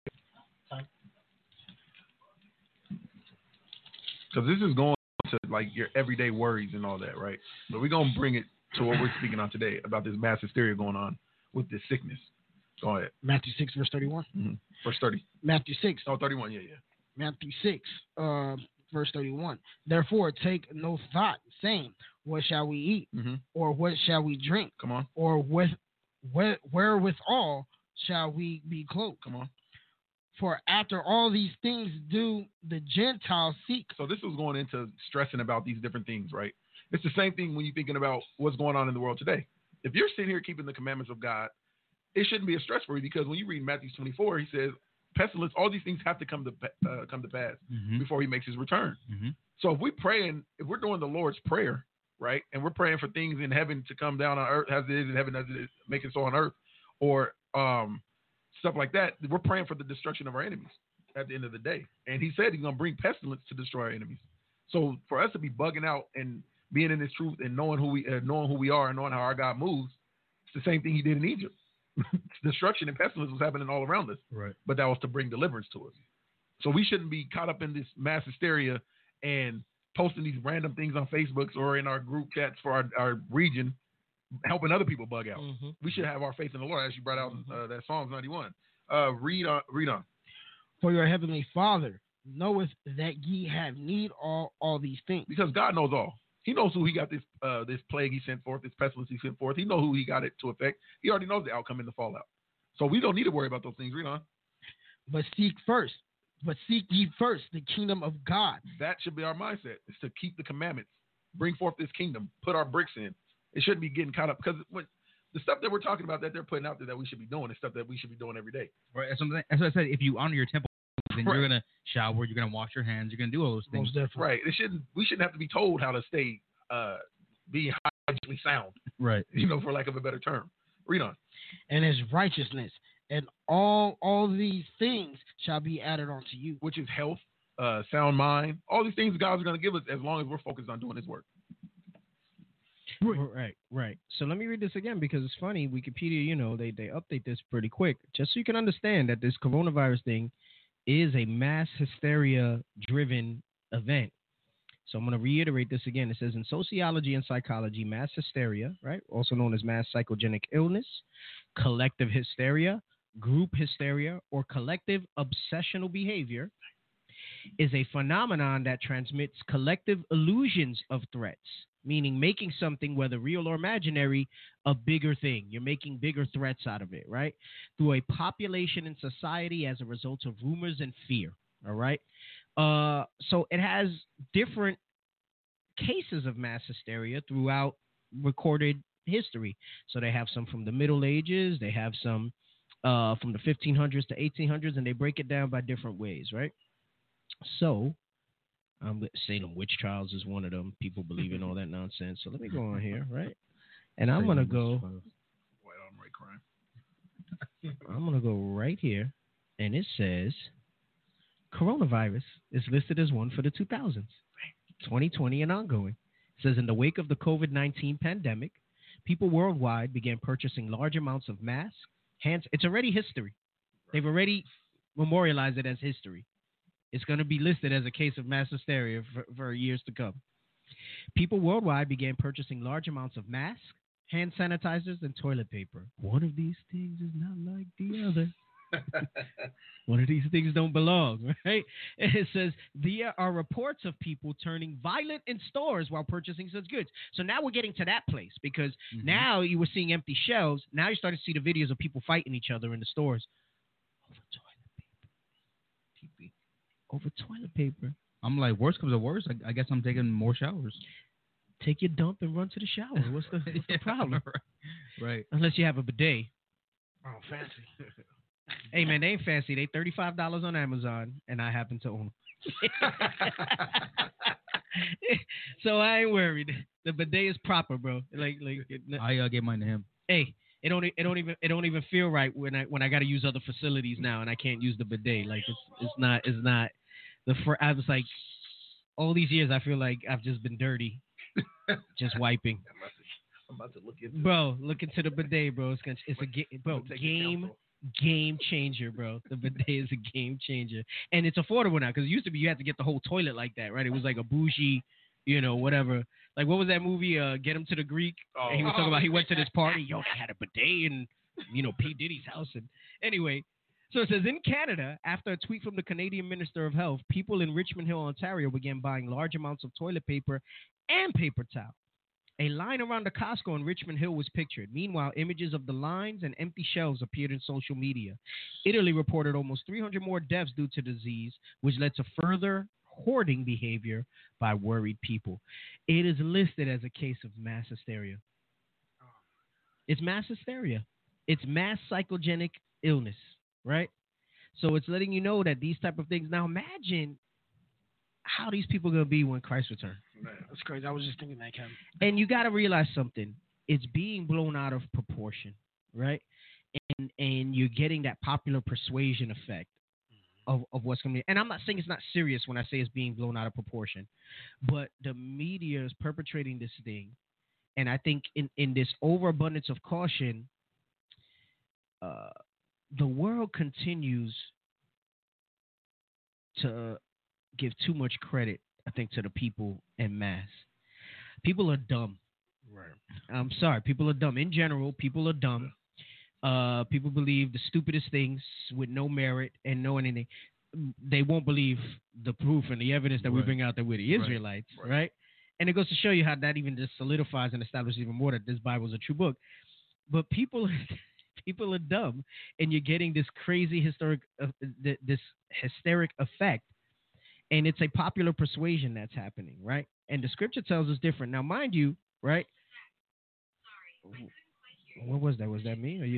Because this is going to like your everyday worries and all that, right? But we're going to bring it to what we're speaking on today about this mass hysteria going on with this sickness. Go ahead. Matthew six, verse thirty-one. Mm-hmm. Verse thirty. Matthew six. Oh, thirty-one, yeah, yeah. Matthew six, uh, verse thirty-one. Therefore, take no thought, saying, what shall we eat? Mm-hmm. Or what shall we drink? Come on. Or with, with, wherewithal shall we be clothed? Come on. For after all these things do the Gentiles seek. So this was going into stressing about these different things, right? It's the same thing when you're thinking about what's going on in the world today. If you're sitting here keeping the commandments of God, it shouldn't be a stress for you, because when you read Matthew twenty-four, he says, pestilence, all these things have to come to uh, come to pass Mm-hmm. before he makes his return. Mm-hmm. So if we're praying, if we're doing the Lord's Prayer, right, and we're praying for things in heaven to come down on earth as it is in heaven, as it is, make it so on earth, or um, stuff like that, we're praying for the destruction of our enemies at the end of the day. And he said he's going to bring pestilence to destroy our enemies. So for us to be bugging out and being in this truth and knowing who we uh, knowing who we are and knowing how our God moves, it's the same thing he did in Egypt. Destruction and pestilence was happening all around us. Right. But that was to bring deliverance to us. So we shouldn't be caught up in this mass hysteria and posting these random things on Facebook or in our group chats for our, our region, helping other people bug out. Mm-hmm. We should have our faith in the Lord, as you brought out uh, that Psalms ninety-one. Uh, read on. Read on. For your heavenly Father knoweth that ye have need all all these things. Because God knows all. He knows who he got this uh, this plague he sent forth, this pestilence he sent forth. He knows who he got it to affect. He already knows the outcome and the fallout. So we don't need to worry about those things. Read on. But seek first, but seek ye first the kingdom of God. That should be our mindset, is to keep the commandments, bring forth this kingdom, put our bricks in. It shouldn't be getting caught up, because when the stuff that we're talking about that they're putting out there that we should be doing is stuff that we should be doing every day. Right. That's what, I'm, that's what I said. If you honor your temple, then Right. you're gonna shower, you're gonna wash your hands, you're gonna do all those things. Most definitely. Right. It shouldn't. We shouldn't have to be told how to stay, uh, be hygienically sound. Right. You know, for lack of a better term. Read on. And his righteousness, and all all these things shall be added unto you. Which is health, uh, sound mind. All these things God's going to give us as long as we're focused on doing His work. Right, right. So let me read this again, because it's funny. Wikipedia, you know, they, they update this pretty quick, just so you can understand that this coronavirus thing is a mass hysteria-driven event. So I'm going to reiterate this again. It says in sociology and psychology, mass hysteria, right, also known as mass psychogenic illness, collective hysteria, group hysteria, or collective obsessional behavior, is a phenomenon that transmits collective illusions of threats, meaning making something, whether real or imaginary, a bigger thing. You're making bigger threats out of it, right? Through a population in society as a result of rumors and fear, all right? Uh, so it has different cases of mass hysteria throughout recorded history. So they have some from the Middle Ages, they have some uh, from the fifteen hundreds to eighteen hundreds, and they break it down by different ways, right? So um, Salem witch trials is one of them. People believe in all that nonsense. So let me go on here, right? And I'm going to go, White on right crime. I'm going to go right here, and it says coronavirus is listed as one for the two thousands, twenty twenty and ongoing. It says in the wake of the COVID nineteen pandemic, people worldwide began purchasing large amounts of masks, hands. It's already history. They've already memorialized it as history. It's going to be listed as a case of mass hysteria for, for years to come. People worldwide began purchasing large amounts of masks, hand sanitizers, and toilet paper. One of these things is not like the other. One of these things don't belong, right? It says there are reports of people turning violent in stores while purchasing such goods. So now we're getting to that place because mm-hmm. now you were seeing empty shelves. Now you're starting to see the videos of people fighting each other in the stores over toilet paper. Over toilet paper. I'm like, worst comes to worst, I, I guess I'm taking more showers. Take your dump and run to the shower. What's the, what's the problem? Right. Unless you have a bidet. Oh, fancy. Hey, man, they ain't fancy. They thirty-five dollars on Amazon, and I happen to own them. So I ain't worried. The bidet is proper, bro. Like, like it, I uh, gave mine to him. Hey, it don't, it don't even, it don't even feel right when I, when I got to use other facilities now, and I can't use the bidet. Like, it's, it's not, it's not. The fr- I was like, all these years, I feel like I've just been dirty, just wiping. I'm about to look into Bro, look into the bidet, bro. It's, gonna, it's a ga- bro game. Game changer, bro. The bidet is a game changer, and it's affordable now because it used to be you had to get the whole toilet like that, right? It was like a bougie, you know, whatever. Like what was that movie? Uh, Get Him to the Greek. Oh. And he was talking about he went to this party. Yo, they had a bidet in, you know, P Diddy's house. And anyway, so it says in Canada, after a tweet from the Canadian Minister of Health, people in Richmond Hill, Ontario, began buying large amounts of toilet paper and paper towel. A line around the Costco in Richmond Hill was pictured. Meanwhile, images of the lines and empty shelves appeared in social media. Italy reported almost three hundred more deaths due to disease, which led to further hoarding behavior by worried people. It is listed as a case of mass hysteria. It's mass hysteria. It's mass psychogenic illness, right? So it's letting you know that these type of things. Now imagine how these people are going to be when Christ returns. Man, that's crazy. I was just thinking that, Kevin. And you got to realize something. It's being blown out of proportion, right? And and you're getting that popular persuasion effect of, of what's going to be. And I'm not saying it's not serious when I say it's being blown out of proportion. But the media is perpetrating this thing. And I think in, in this overabundance of caution, uh, the world continues to give too much credit, I think, to the people en masse. People are dumb. Right. I'm sorry. People are dumb. In general, people are dumb. Uh, people believe the stupidest things with no merit and no anything. They won't believe the proof and the evidence that right. we bring out there with the Israelites, right. right? And it goes to show you how that even just solidifies and establishes even more that this Bible is a true book. But people, people are dumb, and you're getting this crazy historic, uh, this hysteric effect. And it's a popular persuasion that's happening, right? And the scripture tells us different. Now, mind you, right? Sorry. What was that? Was that me or you?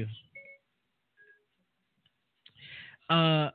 Uh,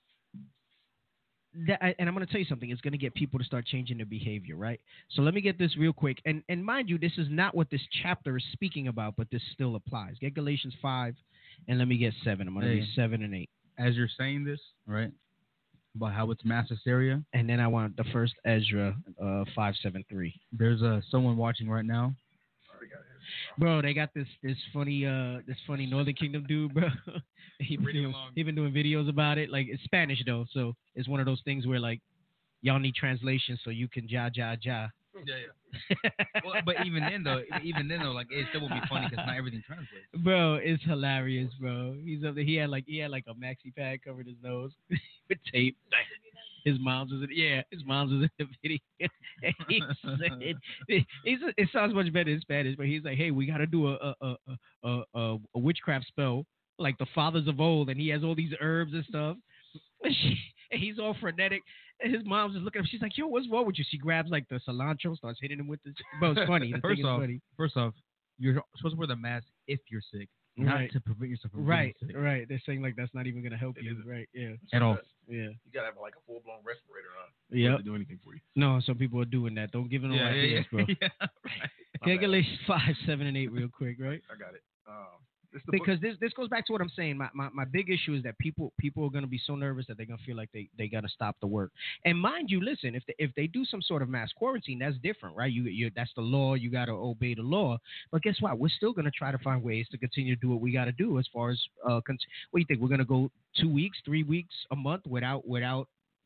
that, and I'm going to tell you something. It's going to get people to start changing their behavior, right? So let me get this real quick. And and mind you, this is not what this chapter is speaking about, but this still applies. Get Galatians five, and let me get seven. I'm going to hey, read seven and eight. As you're saying this, right? About how it's mass hysteria. And then I want the first Ezra uh, five seven three. There's uh, someone watching right now. Bro, they got this this funny uh this funny Northern Kingdom dude, bro. he been doing, he been doing videos about it. Like it's Spanish though, so it's one of those things where like y'all need translation so you can ja ja ja. Yeah, yeah. Well, but even then though, even then though, like it still will be funny because not everything translates. Bro, it's hilarious, bro. He's up there. He had like he had like a maxi pad covered his nose with tape. His mom's was in, yeah, his mom's was in the video. And he said, it, he's, it sounds much better in Spanish, but he's like, hey, we got to do a a, a a a a witchcraft spell like the fathers of old, and he has all these herbs and stuff. And, she, and he's all frenetic. And his mom's just looking at him. She's like, yo, what's wrong with you? She grabs like the cilantro, starts hitting him with the. Bro, it's funny. The first off, funny. first off, you're supposed to wear the mask if you're sick. Not right. to prevent yourself from right, being sick. Right, They're saying like that's not even gonna help it you, isn't. Right? Yeah, at all. Yeah, you gotta have like a full blown respirator on. Yeah, to do anything for you. No, some people are doing that. Don't give them yeah, no yeah, ideas, yeah. bro. yeah, right. Okay, Galatians five, seven, and eight, real quick, right? I got it. Um, this the because book. this this goes back to what I'm saying. My my, my big issue is that people people are gonna be so nervous that they're gonna feel like they, they gotta stop the work. And mind you, listen, if they, if they do some sort of mass quarantine, that's different, right? You you that's the law. You gotta obey the law. But guess what? We're still gonna try to find ways to continue to do what we gotta do as far as uh. Con- what do you think? We're gonna go two weeks, three weeks, a month without without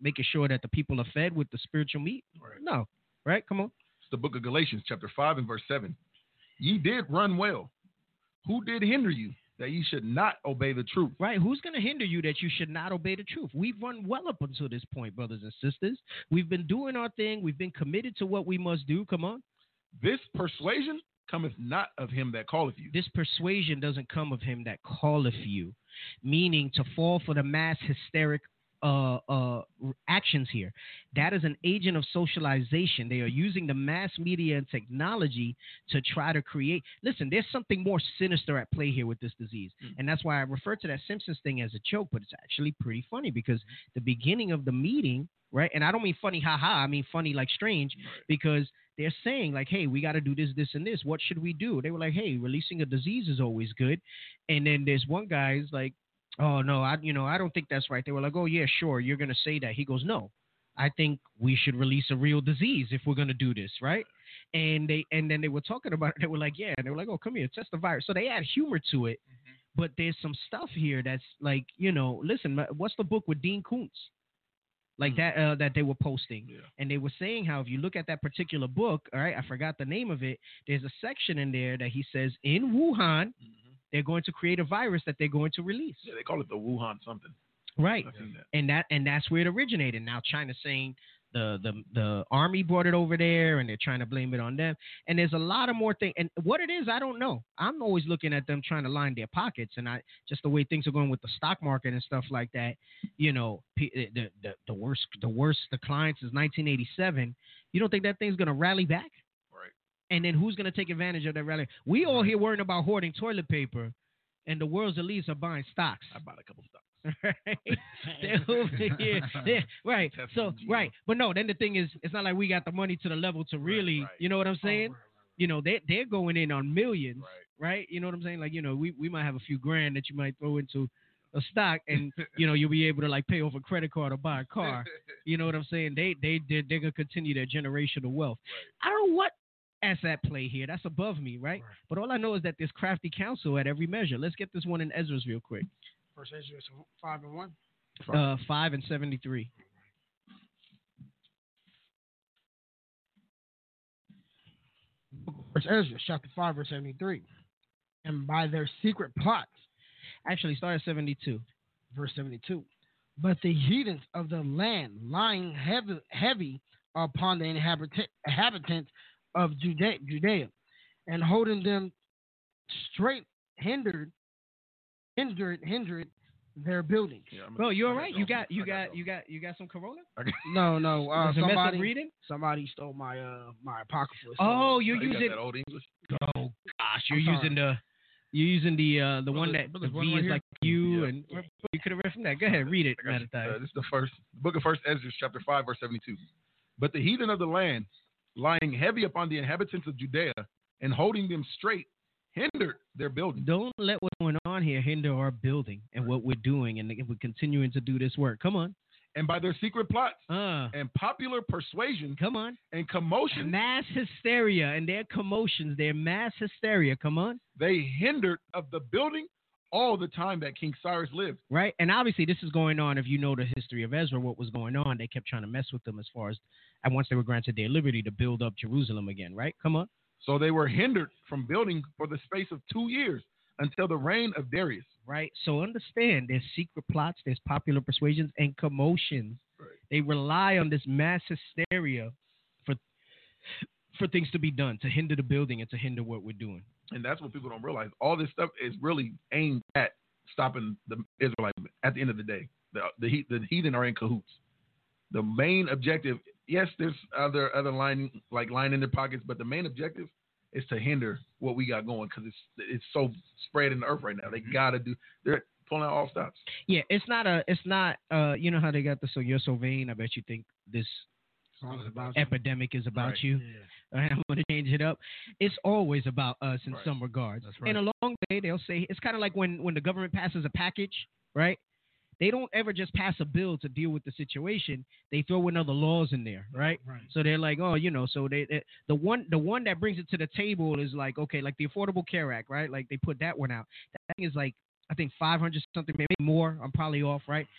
making sure that the people are fed with the spiritual meat? Right. No. Right? Come on. It's the book of Galatians, chapter five and verse seven. Ye did run well. Who did hinder you that ye should not obey the truth? Right. Who's going to hinder you that you should not obey the truth? We've run well up until this point, brothers and sisters. We've been doing our thing. We've been committed to what we must do. Come on. This persuasion cometh not of him that calleth you. This persuasion doesn't come of him that calleth you, meaning to fall for the mass hysteric uh, uh, actions here. That is an agent of socialization. They are using the mass media and technology to try to create. Listen, there's something more sinister at play here with this disease. Mm-hmm. And that's why I refer to that Simpsons thing as a joke, but it's actually pretty funny because the beginning of the meeting, right? And I don't mean funny, haha. I mean funny like strange, right. Because they're saying like, hey, we got to do this, this, and this. What should we do? They were like, hey, releasing a disease is always good. And then there's one guy's like, oh, no, I, you know, I don't think that's right. They were like, oh, yeah, sure. You're going to say that. He goes, no, I think we should release a real disease if we're going to do this. Right. And they and then they were talking about it. They were like, yeah. And they were like, oh, come here, test the virus. So they add humor to it. Mm-hmm. But there's some stuff here that's like, you know, listen, what's the book with Dean Koontz? Like mm-hmm. that uh, that they were posting. Yeah. And they were saying how if you look at that particular book, all right, I forgot the name of it. There's a section in there that he says in Wuhan, mm-hmm. they're going to create a virus that they're going to release. Yeah, they call it the Wuhan something. Right. That. And that and that's where it originated. Now China's saying the, the the army brought it over there and they're trying to blame it on them. And there's a lot of more things. And what it is, I don't know. I'm always looking at them trying to line their pockets. And I just the way things are going with the stock market and stuff like that, you know, the the, the worst the worst decline since nineteen eighty-seven. You don't think that thing's going to rally back? And then who's going to take advantage of that rally? We all here worrying about hoarding toilet paper, and the world's elites are buying stocks. I bought a couple stocks. Right? They're over here. They're, right. So, right. But no, then the thing is, it's not like we got the money to the level to really, right, right. you know what I'm saying? Oh, right, right. You know, they, they're going in on millions, right. right? You know what I'm saying? Like, you know, we, we might have a few grand that you might throw into a stock and, you know, you'll be able to, like, pay off a credit card or buy a car. You know what I'm saying? They, they, they're, they're going to continue their generational wealth. Right. I don't know what as at play here. That's above me, right? right? But all I know is that there's crafty counsel at every measure. Let's get this one in Ezra's real quick. First Ezra five and one? Uh, five and seventy-three. First Ezra, chapter five, verse seventy-three. And by their secret plots. Actually, start at seventy-two. Verse seventy-two. But the heathens of the land lying heavy, heavy upon the inhabit- inhabitants of Judea, Judea, and holding them straight hindered, hindered, hindered their buildings. Yeah, Bro, you all right? You got, you got, you got, you got some Corona? No, no. Uh, somebody reading? Somebody stole my uh my apocrypha. Oh, you're oh, you using that old English? Oh gosh, you're using the, you're using the uh the one that the V is like you, yeah. and you could have read from that. Go ahead, read it. Uh, this is the first the book of First Ezra, chapter five, verse seventy-two. But the heathen of the land, lying heavy upon the inhabitants of Judea and holding them straight, hindered their building. Don't let what's going on here hinder our building and what we're doing, and we're continuing to do this work. Come on. And by their secret plots uh, and popular persuasion, come on, and commotion, mass hysteria, and their commotions, their mass hysteria. Come on, they hindered of the building all the time that King Cyrus lived. Right, and obviously this is going on. If you know the history of Ezra, what was going on? They kept trying to mess with them as far as, and once they were granted their liberty to build up Jerusalem again. Right, come on. So they were hindered from building for the space of two years until the reign of Darius. Right. So understand there's secret plots, there's popular persuasions and commotions. Right. They rely on this mass hysteria for for things to be done, to hinder the building and to hinder what we're doing. And that's what people don't realize. All this stuff is really aimed at stopping the Israelites at the end of the day. The the, the heathen are in cahoots. The main objective, yes, there's other other line like line in their pockets, but the main objective is to hinder what we got going because it's it's so spread in the earth right now. They mm-hmm. gotta do. They're pulling out all stops. Yeah, it's not a. It's not. Uh, you know how they got the so you're so vain. I bet you think this about epidemic is about right. you. Yeah. I'm going to change it up. It's always about us in right. some regards. That's right. In a long way, they'll say it's kind of like when when the government passes a package, right? They don't ever just pass a bill to deal with the situation. They throw in other laws in there, right? Right. So they're like, oh, you know, so they, they the one the one that brings it to the table is like, okay, like the Affordable Care Act, right? Like they put that one out. That thing is like I think five hundred something, maybe more. I'm probably off, right?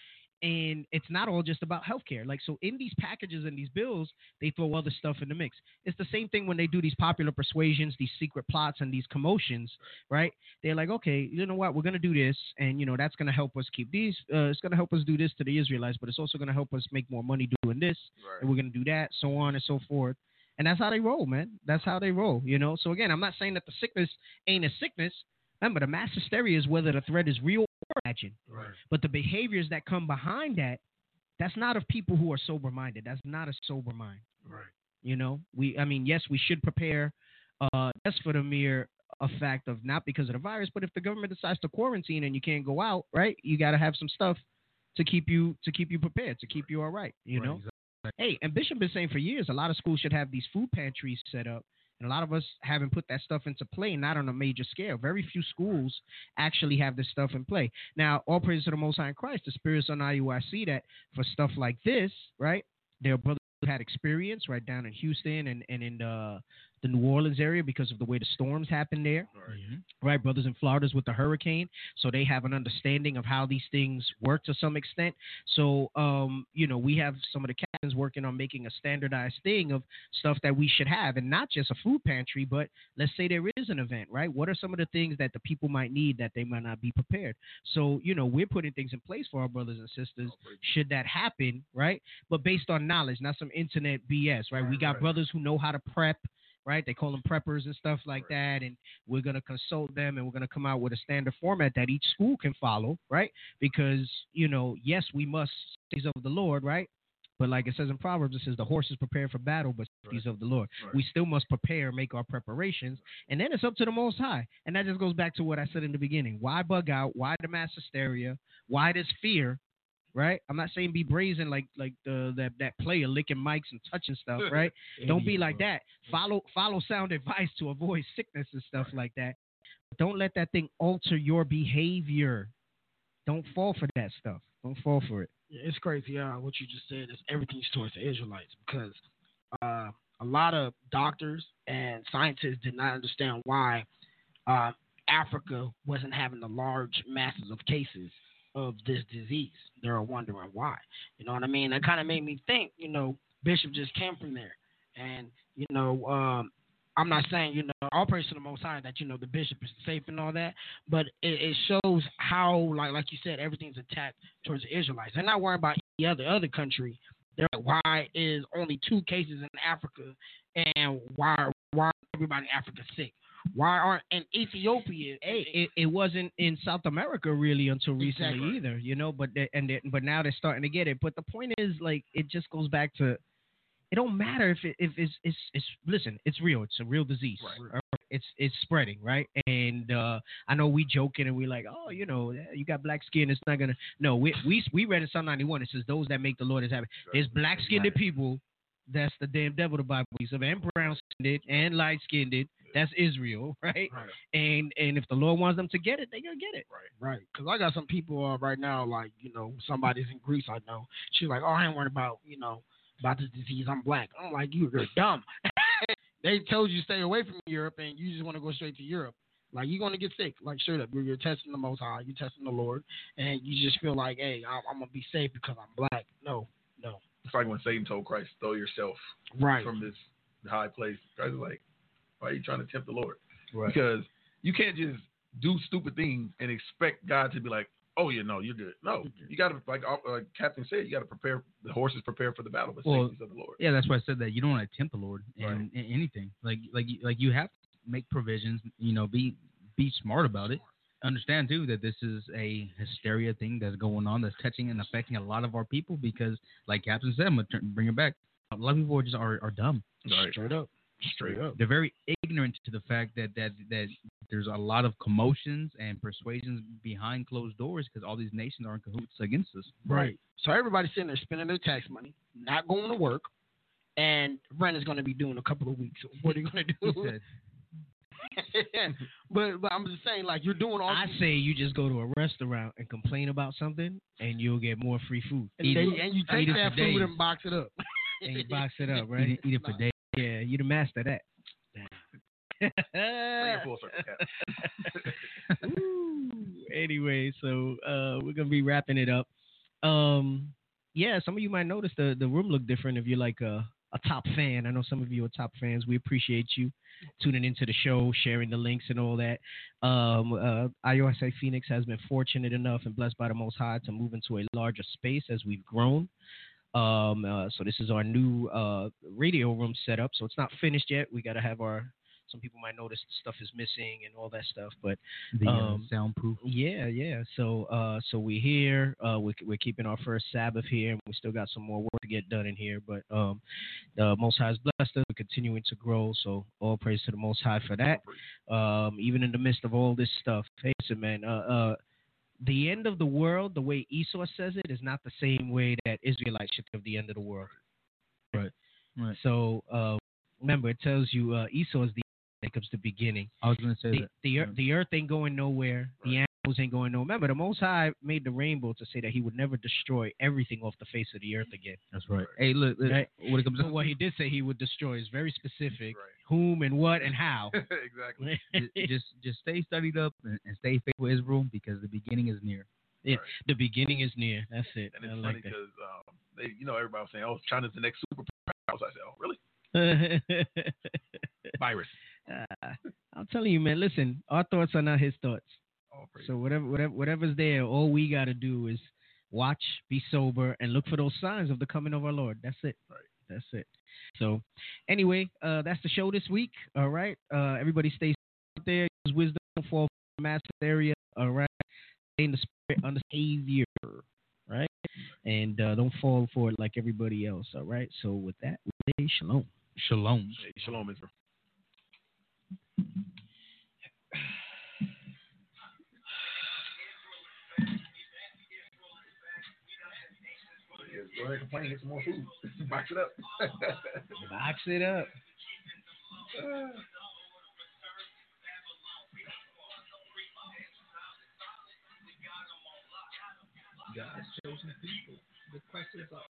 And it's not all just about healthcare. Like, so in these packages and these bills, they throw other stuff in the mix. It's the same thing when they do these popular persuasions, these secret plots, and these commotions, right? They're like, okay, you know what? We're going to do this, and, you know, that's going to help us keep these. Uh, it's going to help us do this to the Israelites, but it's also going to help us make more money doing this, Right. and we're going to do that, so on and so forth. And that's how they roll, man. That's how they roll, you know? So, again, I'm not saying that the sickness ain't a sickness. Remember, the mass hysteria is whether the threat is real or imagined. Right. But the behaviors that come behind that, that's not of people who are sober-minded. That's not a sober mind. Right. You know, we. I mean, yes, we should prepare uh, just for the mere a fact of not because of the virus, but if the government decides to quarantine and you can't go out, right, you got to have some stuff to keep you to keep you prepared, to keep you all right. You Right, know. exactly. Hey, and Bishop been saying for years, a lot of schools should have these food pantries set up. And a lot of us haven't put that stuff into play, not on a major scale. Very few schools actually have this stuff in play. Now, all praise to the Most High in Christ. The spirits on I U I C that for stuff like this, right, there are brothers who had experience right down in Houston and, and in the, the New Orleans area because of the way the storms happen there. Right. Mm-hmm. Right, brothers in Florida's with the hurricane, so they have an understanding of how these things work to some extent. So, um, you know, we have some of the captains working on making a standardized thing of stuff that we should have, and not just a food pantry, but let's say there is an event, right? What are some of the things that the people might need that they might not be prepared? So, you know, we're putting things in place for our brothers and sisters should that happen, right? But based on knowledge, not some internet B S, right? Right, We got right. brothers who know how to prep. Right, they call them preppers and stuff like Right. that, and we're gonna consult them, and we're gonna come out with a standard format that each school can follow, right? Because you know, yes, we must things of the Lord, right? But like it says in Proverbs, it says the horse is prepared for battle, but things of the Lord. Right. We still must prepare, make our preparations, and then it's up to the Most High. And that just goes back to what I said in the beginning: why bug out? Why the mass hysteria? Why this fear? Right? I'm not saying be brazen like like the that that player licking mics and touching stuff, right? Don't be like that. Follow follow sound advice to avoid sickness and stuff like that. But don't let that thing alter your behavior. Don't fall for that stuff. Don't fall for it. Yeah, it's crazy. Uh, what you just said is everything's towards the Israelites because uh, a lot of doctors and scientists did not understand why uh, Africa wasn't having the large masses of cases of this disease. They were wondering why. You know what I mean? That kind of made me think, you know, Bishop just came from there. And, you know, um, I'm not saying, you know, all praise to the Most High that, you know, the bishop is safe and all that, but it, it shows how, like like you said, everything's attacked towards the Israelites. They're not worried about any other, other country. They're like, why is only two cases in Africa and why, why everybody in Africa sick? Why aren't in Ethiopia? Hey, it, it wasn't in South America really until recently Exactly. either, you know. But they, and they, but now they're starting to get it. But the point is, like, it just goes back to, it don't matter if it, if it's it's it's listen, it's real. It's a real disease. Right. All right? It's it's spreading, right? And uh, I know we joking and we like, oh, you know, you got black skin. It's not gonna. No, we we we read in Psalm ninety-one. It says those that make the Lord is happy. There's black skinned people. That's the damn devil. The Bible says, and brown skinned and light skinned. That's Israel, right? Right. And and if the Lord wants them to get it, they're gonna get it. Right. Right, because I got some people uh, right now, like, you know, somebody's in Greece, I know. She's like, oh, I ain't worried about, you know, about this disease. I'm black. I'm like, you, you're dumb. They told you stay away from Europe, and you just want to go straight to Europe. Like, you're going to get sick. Like, straight up. You're, you're testing the Most High. You're testing the Lord. And you just feel like, hey, I'm, I'm going to be safe because I'm black. No, no. It's like when Satan told Christ, throw yourself Right. from this high place. Christ was like, why are you trying to tempt the Lord? Right. Because you can't just do stupid things and expect God to be like, oh, yeah, no, you're good. No, you got to, like uh, Captain said, you got to prepare, the horses prepare for the battle, but Well, safety's of the Lord. Yeah, that's why I said that you don't want to tempt the Lord in, Right. in anything. Like like you- like you have to make provisions. You know, be be smart about it. Understand too that this is a hysteria thing that's going on that's touching and affecting a lot of our people because, like Captain said, I'm gonna turn, bring it back. A lot of people are just are, are dumb. Right. Straight up. Straight up. They're very ignorant to the fact that that that there's a lot of commotions and persuasions behind closed doors because all these nations are in cahoots against us. Right. So everybody's sitting there spending their tax money, not going to work, and rent is going to be due in a couple of weeks. What are you going to He do? said, but but I'm just saying, like, you're doing all I say you just go to a restaurant and complain about something, and you'll get more free food. and, eat they, it- and you take eat it that for food days. and box it up. And you box it up, eat right? it, eat it for days. Yeah, you the master of that. Bring it full circle, Cap. Ooh, anyway, so uh, we're gonna be wrapping it up. um, yeah, some of you might notice the the room look different if you're like a a top fan. I know some of you are top fans. We appreciate you tuning into the show, sharing the links and all that. Um, uh, I O S A Phoenix has been fortunate enough and blessed by the Most High to move into a larger space as we've grown. Um, uh, so this is our new uh, radio room setup. So it's not finished yet. We got to have our. Some people might notice stuff is missing and all that stuff, but The um, uh, soundproof. yeah, yeah. So, uh, so we're here. Uh, we're, we're keeping our first Sabbath here, and we still got some more work to get done in here. But um, the Most High has blessed us. We're continuing to grow. So, all praise to the Most High for that. Um, even in the midst of all this stuff, hey, listen, man. Uh, uh, the end of the world, the way Esau says it, is not the same way that Israelites should think of the end of the world. Right. Right. So, uh, remember, it tells you uh, Esau is the Jacob's the beginning. I was going to say the, that. The, right. the earth ain't going nowhere. Right. The animals ain't going nowhere. Remember, the Most High made the rainbow to say that he would never destroy everything off the face of the earth again. That's right. Hey, look, look right? what it comes but what he did say he would destroy is very specific. Right. Whom and what and how. Exactly. just just stay studied up and, and stay faithful to Israel because the beginning is near. Yeah, right. The beginning is near. That's it. And it's I funny like because um, they, you know, everybody was saying, "Oh, China's the next superpower." I was like, "Oh, really?" Virus. Uh, I'm telling you, man. Listen, our thoughts are not his thoughts. Oh, so whatever, whatever, whatever's there, all we got to do is watch, be sober, and look for those signs of the coming of our Lord. That's it. Right. That's it. So, anyway, uh, that's the show this week. All right. Uh, everybody stay out there. Use wisdom for the master area. All right. Stay in the spirit, under Savior. Right. And uh, don't fall for it like everybody else. All right. So with that, we say shalom. Shalom. Hey, shalom, Israel. Go ahead and complain, get some more food. Box it up. Box it up. God's chosen people. The questions are